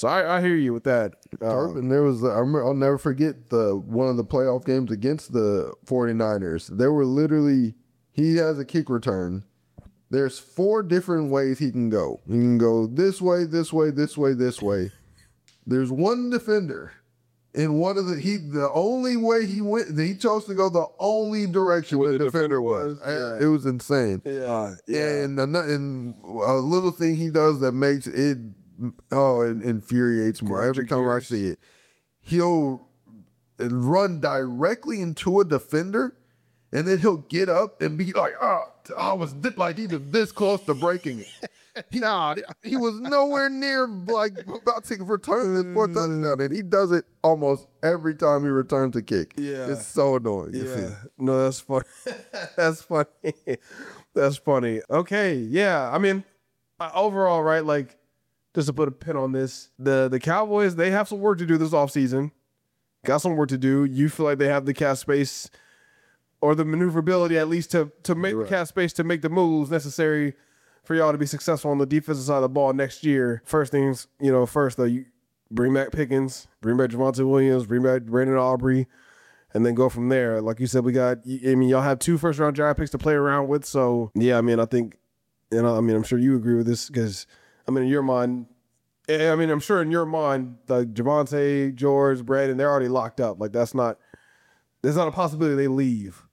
So I hear you with that. Turpin, there was I'll never forget one of the playoff games against the 49ers. There were literally, he has a kick return. There's 4 different ways he can go. He can go this way, this way, this way, this way. There's one defender. And the only way he chose to go the only direction where the defender was. Yeah. It was insane. Yeah. And a little thing he does that makes it, it infuriates me every time I see it. He'll run directly into a defender, and then he'll get up and be like, I was he was this close to breaking it. He was nowhere near about to return this 4th touchdown, and he does it almost every time he returns a kick. Yeah, it's so annoying. Yeah, no, that's funny. That's funny. That's funny. Okay, yeah. I mean, overall, right? Like, just to put a pin on this, the Cowboys, they have some work to do this offseason. Got some work to do. You feel like they have the cap space or the maneuverability, at least, to make the cap space to make the moves necessary for y'all to be successful on the defensive side of the ball next year. First things, first though, you bring back Pickens, bring back Javonte Williams, bring back Brandon Aubrey, and then go from there. Like you said, y'all have 2 first-round draft picks to play around with. So, yeah, I mean, I think, I'm sure you agree with this because, in your mind, I'm sure in your mind, like Javonte, George, Brandon, they're already locked up. Like, there's not a possibility they leave.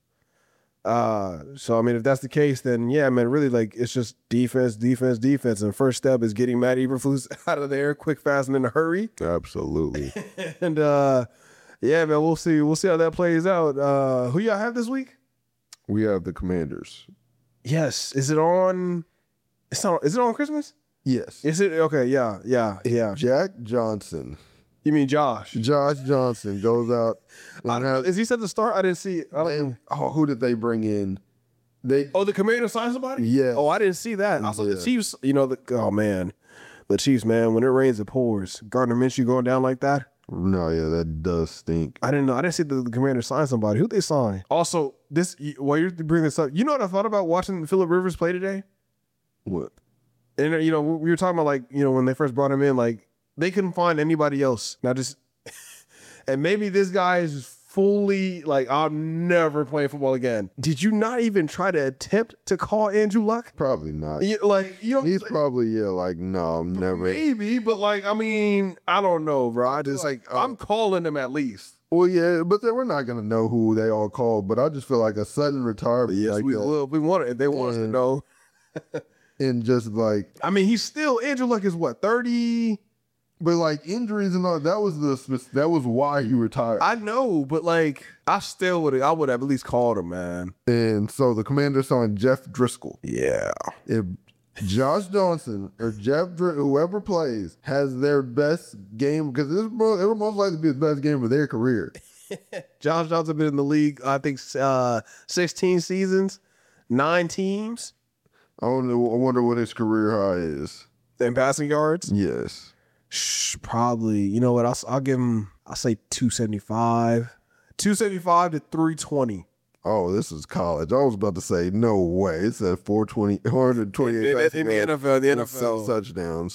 So, if that's the case, then, yeah, man, really, like, it's just defense. And first step is getting Matt Eberflus out of there quick, fast, and in a hurry. Absolutely. And, yeah, man, we'll see how that plays out. Who y'all have this week? We have the Commanders. Yes. Is it on Christmas? Yes. Is it? Okay, yeah. Jack Johnson. You mean Josh? Josh Johnson goes out. Is he set to start? I didn't see it. Who did they bring in? The Commanders signed somebody? Yeah. Oh, I didn't see that. I saw the Chiefs, the Chiefs, man, when it rains, it pours. Gardner Minshew going down like that? No, yeah, that does stink. I didn't know. I didn't see the Commanders sign somebody. Who'd they sign? Also, while you bring this up, you know what I thought about watching Phillip Rivers play today? What? And, we were talking about, like, when they first brought him in, like, they couldn't find anybody else. Now and maybe this guy is fully like, I'm never playing football again. Did you not even try to attempt to call Andrew Luck? Probably not. He's probably, no, I'm never. Maybe, but I don't know, bro. I just I'm calling him at least. Well, yeah, but we're not gonna know who they all called. But I just feel like a sudden retirement. Yes, we will. We want it if they want us to know. And just he's still Andrew Luck is what 30. But injuries and all that was why he retired. I know, but I would have at least called him, man. And so the Commanders signed Jeff Driscoll. Yeah. If Josh Johnson or whoever plays has their best game, because it will most likely be his best game of their career. Josh Johnson been in the league, I think, 16 seasons, 9 teams. I wonder what his career high is. In passing yards? Yes. Probably. You know what? I'll give him, I'll say 275. 275 to 320. Oh, this is college. I was about to say, no way. It's at 428 in the NFL. Touchdowns.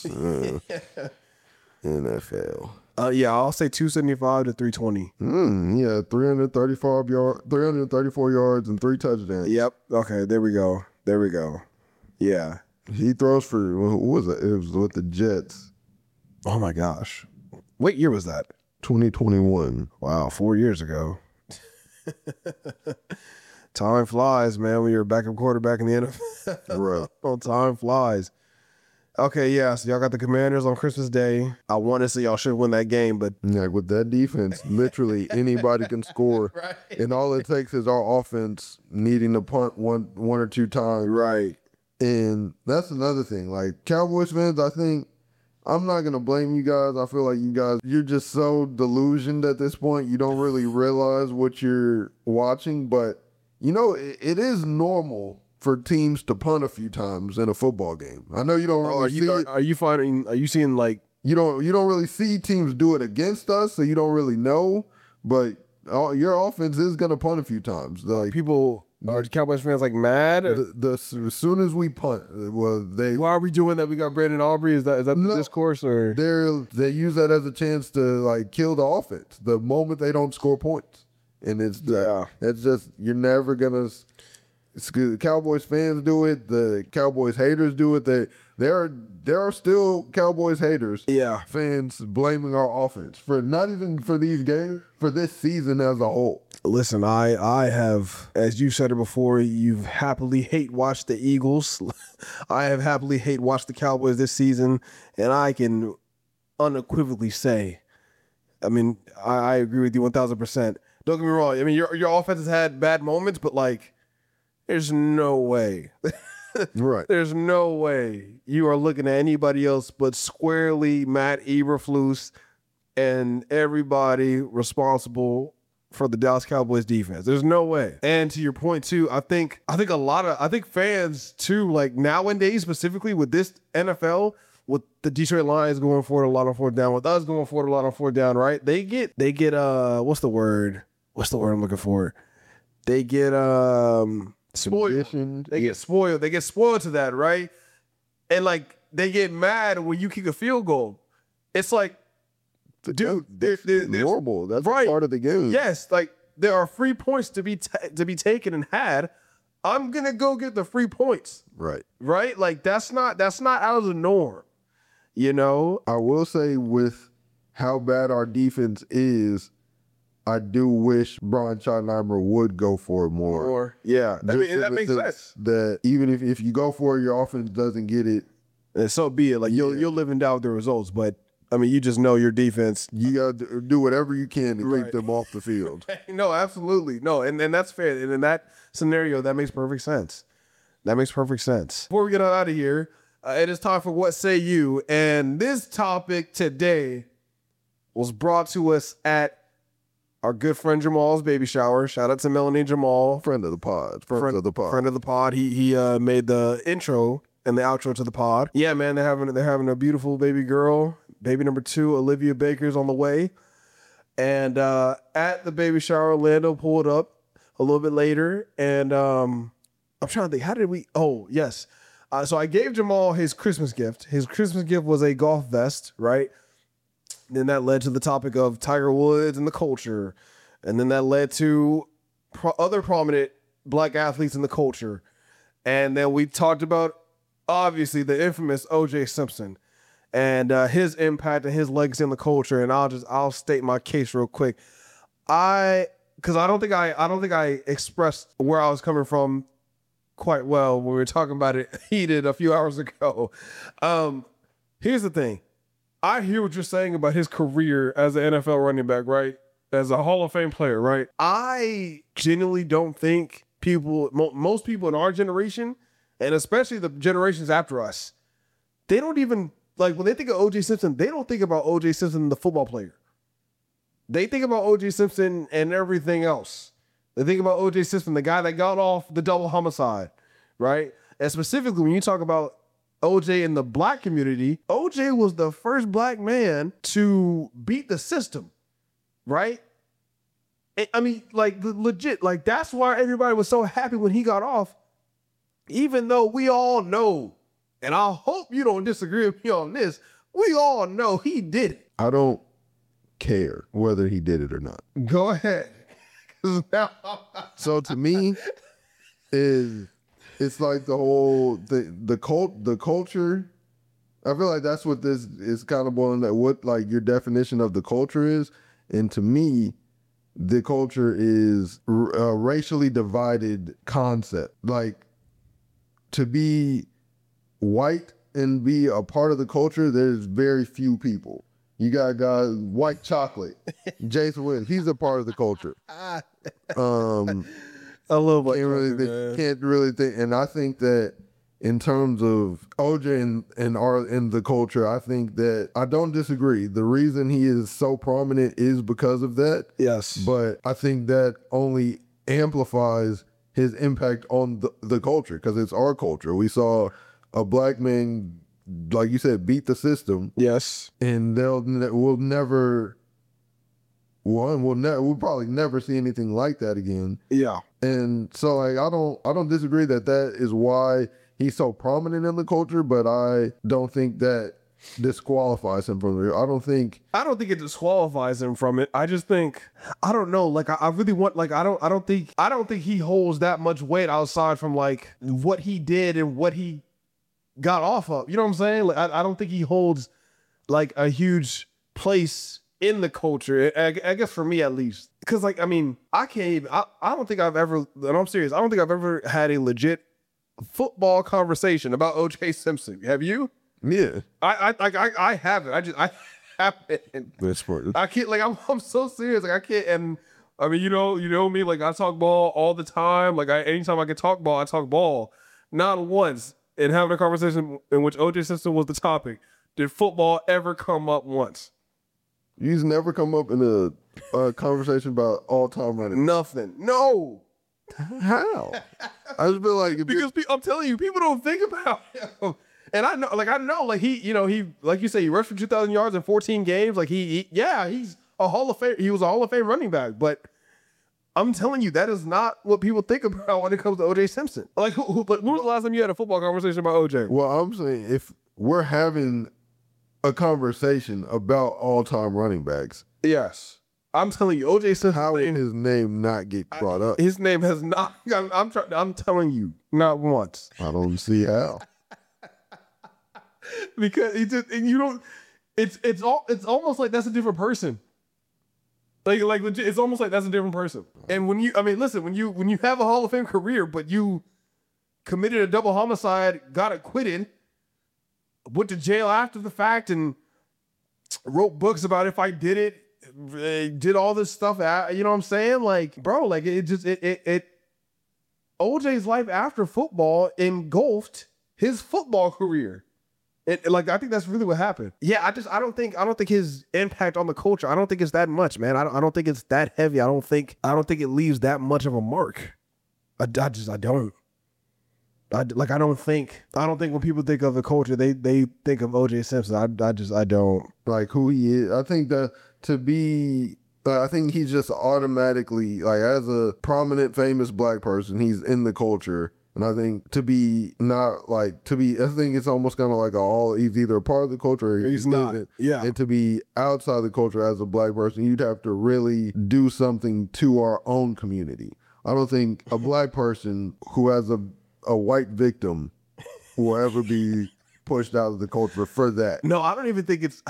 NFL. Yeah, I'll say 275 to 320. Yeah, 334 yards and 3 touchdowns. Yep. Okay, there we go. Yeah. He throws for, what was it? It was with the Jets. Oh my gosh. What year was that? 2021. Wow, 4 years ago. Time flies, man, when you're a backup quarterback in the NFL. Right. Oh, time flies. Okay, yeah, so y'all got the Commanders on Christmas Day. I want to say y'all should win that game, but... Yeah, with that defense, literally anybody can score. Right. And all it takes is our offense needing to punt one or two times. Right. And that's another thing. Cowboys fans, I think, I'm not going to blame you guys. I feel like you're just so delusioned at this point. You don't really realize what you're watching. But, it is normal for teams to punt a few times in a football game. I know you don't really see it. Are you seeing You don't really see teams do it against us, so you don't really know. But your offense is going to punt a few times. People Are the Cowboys fans like mad? As soon as we punt, Why are we doing that? We got Brandon Aubrey. Is that the discourse, or they use that as a chance to like kill the offense the moment they don't score points, and it's just you're never gonna. The Cowboys fans do it. The Cowboys haters do it. There are still Cowboys haters. Yeah, fans blaming our offense for not even for these games, for this season as a whole. Listen, I have, as you said it before, you've happily hate watched the Eagles. I have happily hate watched the Cowboys this season, and I can unequivocally say, I mean, I agree with you 1,000%. Don't get me wrong. I mean, your offense has had bad moments, but like, there's no way. Right. There's no way you are looking at anybody else but squarely Matt Eberflus and everybody responsible for the Dallas Cowboys defense. There's no way. And to your point too, I think fans too, like nowadays specifically with this NFL, with the Detroit Lions going for it a lot on fourth down, with us going for it a lot on fourth down, right? They get what's the word I'm looking for? They get spoiled. They get spoiled. They get spoiled to that, right? And like they get mad when you kick a field goal. It's like, dude, that's normal. That's right. Part of the game. Yes, like there are free points to be taken and had. I'm gonna go get the free points. Right. Like that's not out of the norm. You know. I will say with how bad our defense is, I do wish Brian Schottenheimer would go for it more. Yeah, that makes sense. That even if you go for it, your offense doesn't get it. And so be it. Like you'll live and die with the results, but I mean, you just know your defense. You got to do whatever you can to keep them off the field. No, absolutely. No, and that's fair. And in that scenario, that makes perfect sense. Before we get out of here, it is time for What Say You? And this topic today was brought to us at our good friend Jamal's baby shower. Shout out to Melanie Jamal. Friend of the pod. Friend of the pod. He made the intro and the outro to the pod. Yeah, man, they're having a beautiful baby girl. Baby number 2, Olivia Baker's on the way. And at the baby shower, Orlando pulled up a little bit later. And I'm trying to think, how did we? Oh, yes. So I gave Jamal his Christmas gift. His Christmas gift was a golf vest, right? Then that led to the topic of Tiger Woods and the culture. And then that led to other prominent black athletes in the culture. And then we talked about, obviously, the infamous O.J. Simpson and his impact and his legacy in the culture. And I'll state my case real quick. Because I don't think I expressed where I was coming from quite well when we were talking about it heated a few hours ago. Here's the thing. I hear what you're saying about his career as an NFL running back, right? As a Hall of Fame player, right? I genuinely don't think most people in our generation, and especially the generations after us, they don't even, like when they think of O.J. Simpson, they don't think about O.J. Simpson, the football player. They think about O.J. Simpson and everything else. They think about O.J. Simpson, the guy that got off the double homicide, right? And specifically when you talk about OJ in the black community, OJ was the first black man to beat the system, right? I mean, like legit, like that's why everybody was so happy when he got off, even though we all know, and I hope you don't disagree with me on this, we all know he did it. I don't care whether he did it or not. Go ahead. So to me, it's like the whole the culture. I feel like that's what this is kind of boiling that what like your definition of the culture is. And to me, the culture is a racially divided concept. Like to be white and be a part of the culture, there's very few people. You got guys, white chocolate, Jason Williams. He's a part of the culture. A little bit. Can't really think. And I think that in terms of OJ and the culture, I think that I don't disagree. The reason he is so prominent is because of that. Yes. But I think that only amplifies his impact on the culture because it's our culture. We saw a black man, like you said, beat the system. Yes. And we'll never one, we'll probably never see anything like that again. Yeah. And so like I don't disagree that is why he's so prominent in the culture, but I don't think that disqualifies him from it. I don't think it disqualifies him from it. I just think, I don't know, like I really want, like I don't think he holds that much weight outside from like what he did and what he got off of. You know what I'm saying? Like I don't think he holds like a huge place in the culture. I guess for me at least. Because like, I mean, I don't think I've ever, and I'm serious, I don't think I've ever had a legit football conversation about O.J. Simpson. Have you? Yeah. I haven't. I haven't. Good sport. I can't, like, I'm so serious. Like, I can't, and I mean, you know me, like, I talk ball all the time. Like, anytime I can talk ball, I talk ball. Not once in having a conversation in which O.J. Simpson was the topic did football ever come up once. You've never come up in a conversation about all-time running. Nothing. No. How? I just feel like because I'm telling you, people don't think about him. And I know, he, like you say, he rushed for 2,000 yards in 14 games. Like he's a Hall of Fame. He was a Hall of Fame running back. But I'm telling you, that is not what people think about when it comes to O.J. Simpson. Like, when was the last time you had a football conversation about O.J.? Well, I'm saying if we're having a conversation about all-time running backs, yes, I'm telling you, O.J. Simpson. How would his name not get brought up? His name has not. I'm telling you, not once. I don't see how. Because he just, and you don't. It's almost like that's a different person. Like legit, it's almost like that's a different person. And when you have a Hall of Fame career, but you committed a double homicide, got acquitted, went to jail after the fact, and wrote books about if I did it, did all this stuff. You know what I'm saying? Like, bro, like it. OJ's life after football engulfed his football career. Like, I think that's really what happened. Yeah, I don't think his impact on the culture, I don't think it's that much, man. I don't think it's that heavy. I don't think it leaves that much of a mark. I don't think when people think of the culture, they think of O.J. Simpson. I don't. Like who he is. I think that I think he's just automatically, like, as a prominent, famous black person, he's in the culture. And I think I think it's almost kind of like he's either a part of the culture or he's not. Yeah. And to be outside the culture as a black person, you'd have to really do something to our own community. I don't think a black person who has a white victim will ever be pushed out of the culture for that. No, I don't even think it's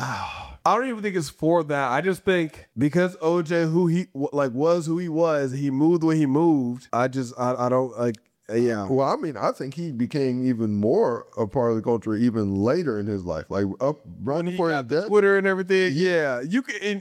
for that. I just think because OJ, who he was, he moved the way he moved. I don't like. Yeah. Well, I mean, I think he became even more a part of the culture even later in his life, like up right before his death. Twitter and everything. Yeah, you can.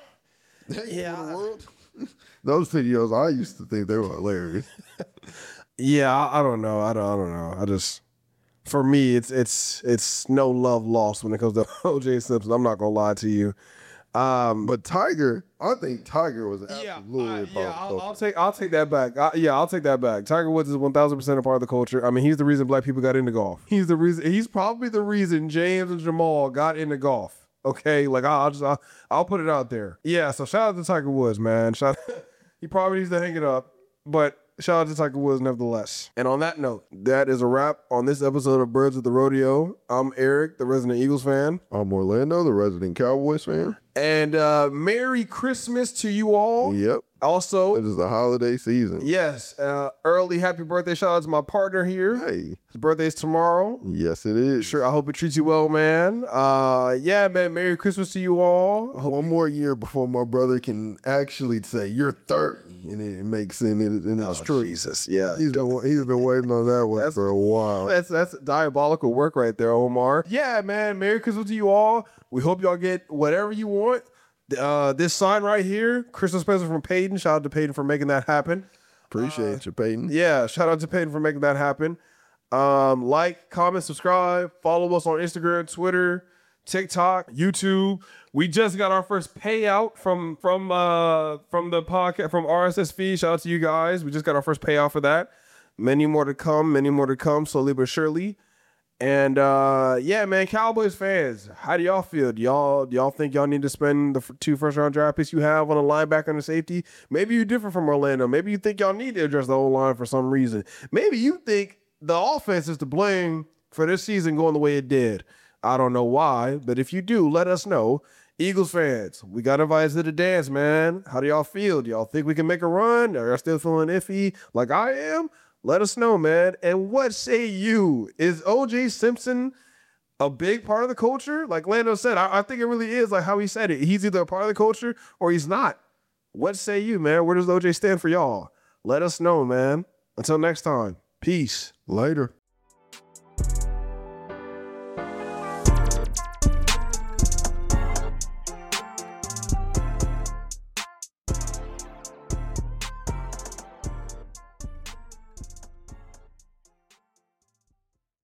Yeah. Those videos, I used to think they were hilarious. Yeah, I don't know. I don't know. I just, for me, it's no love lost when it comes to O.J. Simpson. I'm not gonna lie to you. But Tiger, I think Tiger was absolutely I'll take that back. I'll take that back. Tiger Woods is 1,000% a part of the culture. I mean, he's the reason black people got into golf. He's probably the reason James and Jamal got into golf. Okay, like I'll put it out there. Yeah, so shout out to Tiger Woods, man. He probably needs to hang it up, but shout out to Tiger Woods nevertheless. And on that note, that is a wrap on this episode of Birds of the Rodeo. I'm Eric, the resident Eagles fan. I'm Orlando, the resident Cowboys fan. And Merry Christmas to you all. Yep. Also, it is the holiday season. Yes. Early happy birthday shout out to my partner here. Hey. His birthday's tomorrow. Yes, it is. Sure. I hope it treats you well, man. Yeah, man. Merry Christmas to you all. One more year before my brother can actually say, you're 30. And it makes sense. And it's true. Jesus. Yeah. He's been waiting on that one for a while. That's diabolical work right there, Omar. Yeah, man. Merry Christmas to you all. We hope y'all get whatever you want. This sign right here, Christmas present from Peyton. Shout out to Peyton for making that happen. Appreciate you, Peyton. Yeah, shout out to Peyton for making that happen. Like, comment, subscribe, follow us on Instagram, Twitter, TikTok, YouTube. We just got our first payout from the podcast, from RSS feed. Shout out to you guys. We just got our first payout for that. Many more to come, slowly but surely. And yeah, man, Cowboys fans, how do y'all feel? Do y'all think y'all need to spend the 2 first-round draft picks you have on a linebacker and a safety? Maybe you're different from Orlando. Maybe you think y'all need to address the whole line for some reason. Maybe you think the offense is to blame for this season going the way it did. I don't know why, but if you do, let us know. Eagles fans, we got invited to the dance, man. How do y'all feel? Do y'all think we can make a run? Are y'all still feeling iffy like I am? Let us know, man. And what say you? Is O.J. Simpson a big part of the culture? Like Lando said, I think it really is like how he said it. He's either a part of the culture or he's not. What say you, man? Where does O.J. stand for y'all? Let us know, man. Until next time, peace. Later.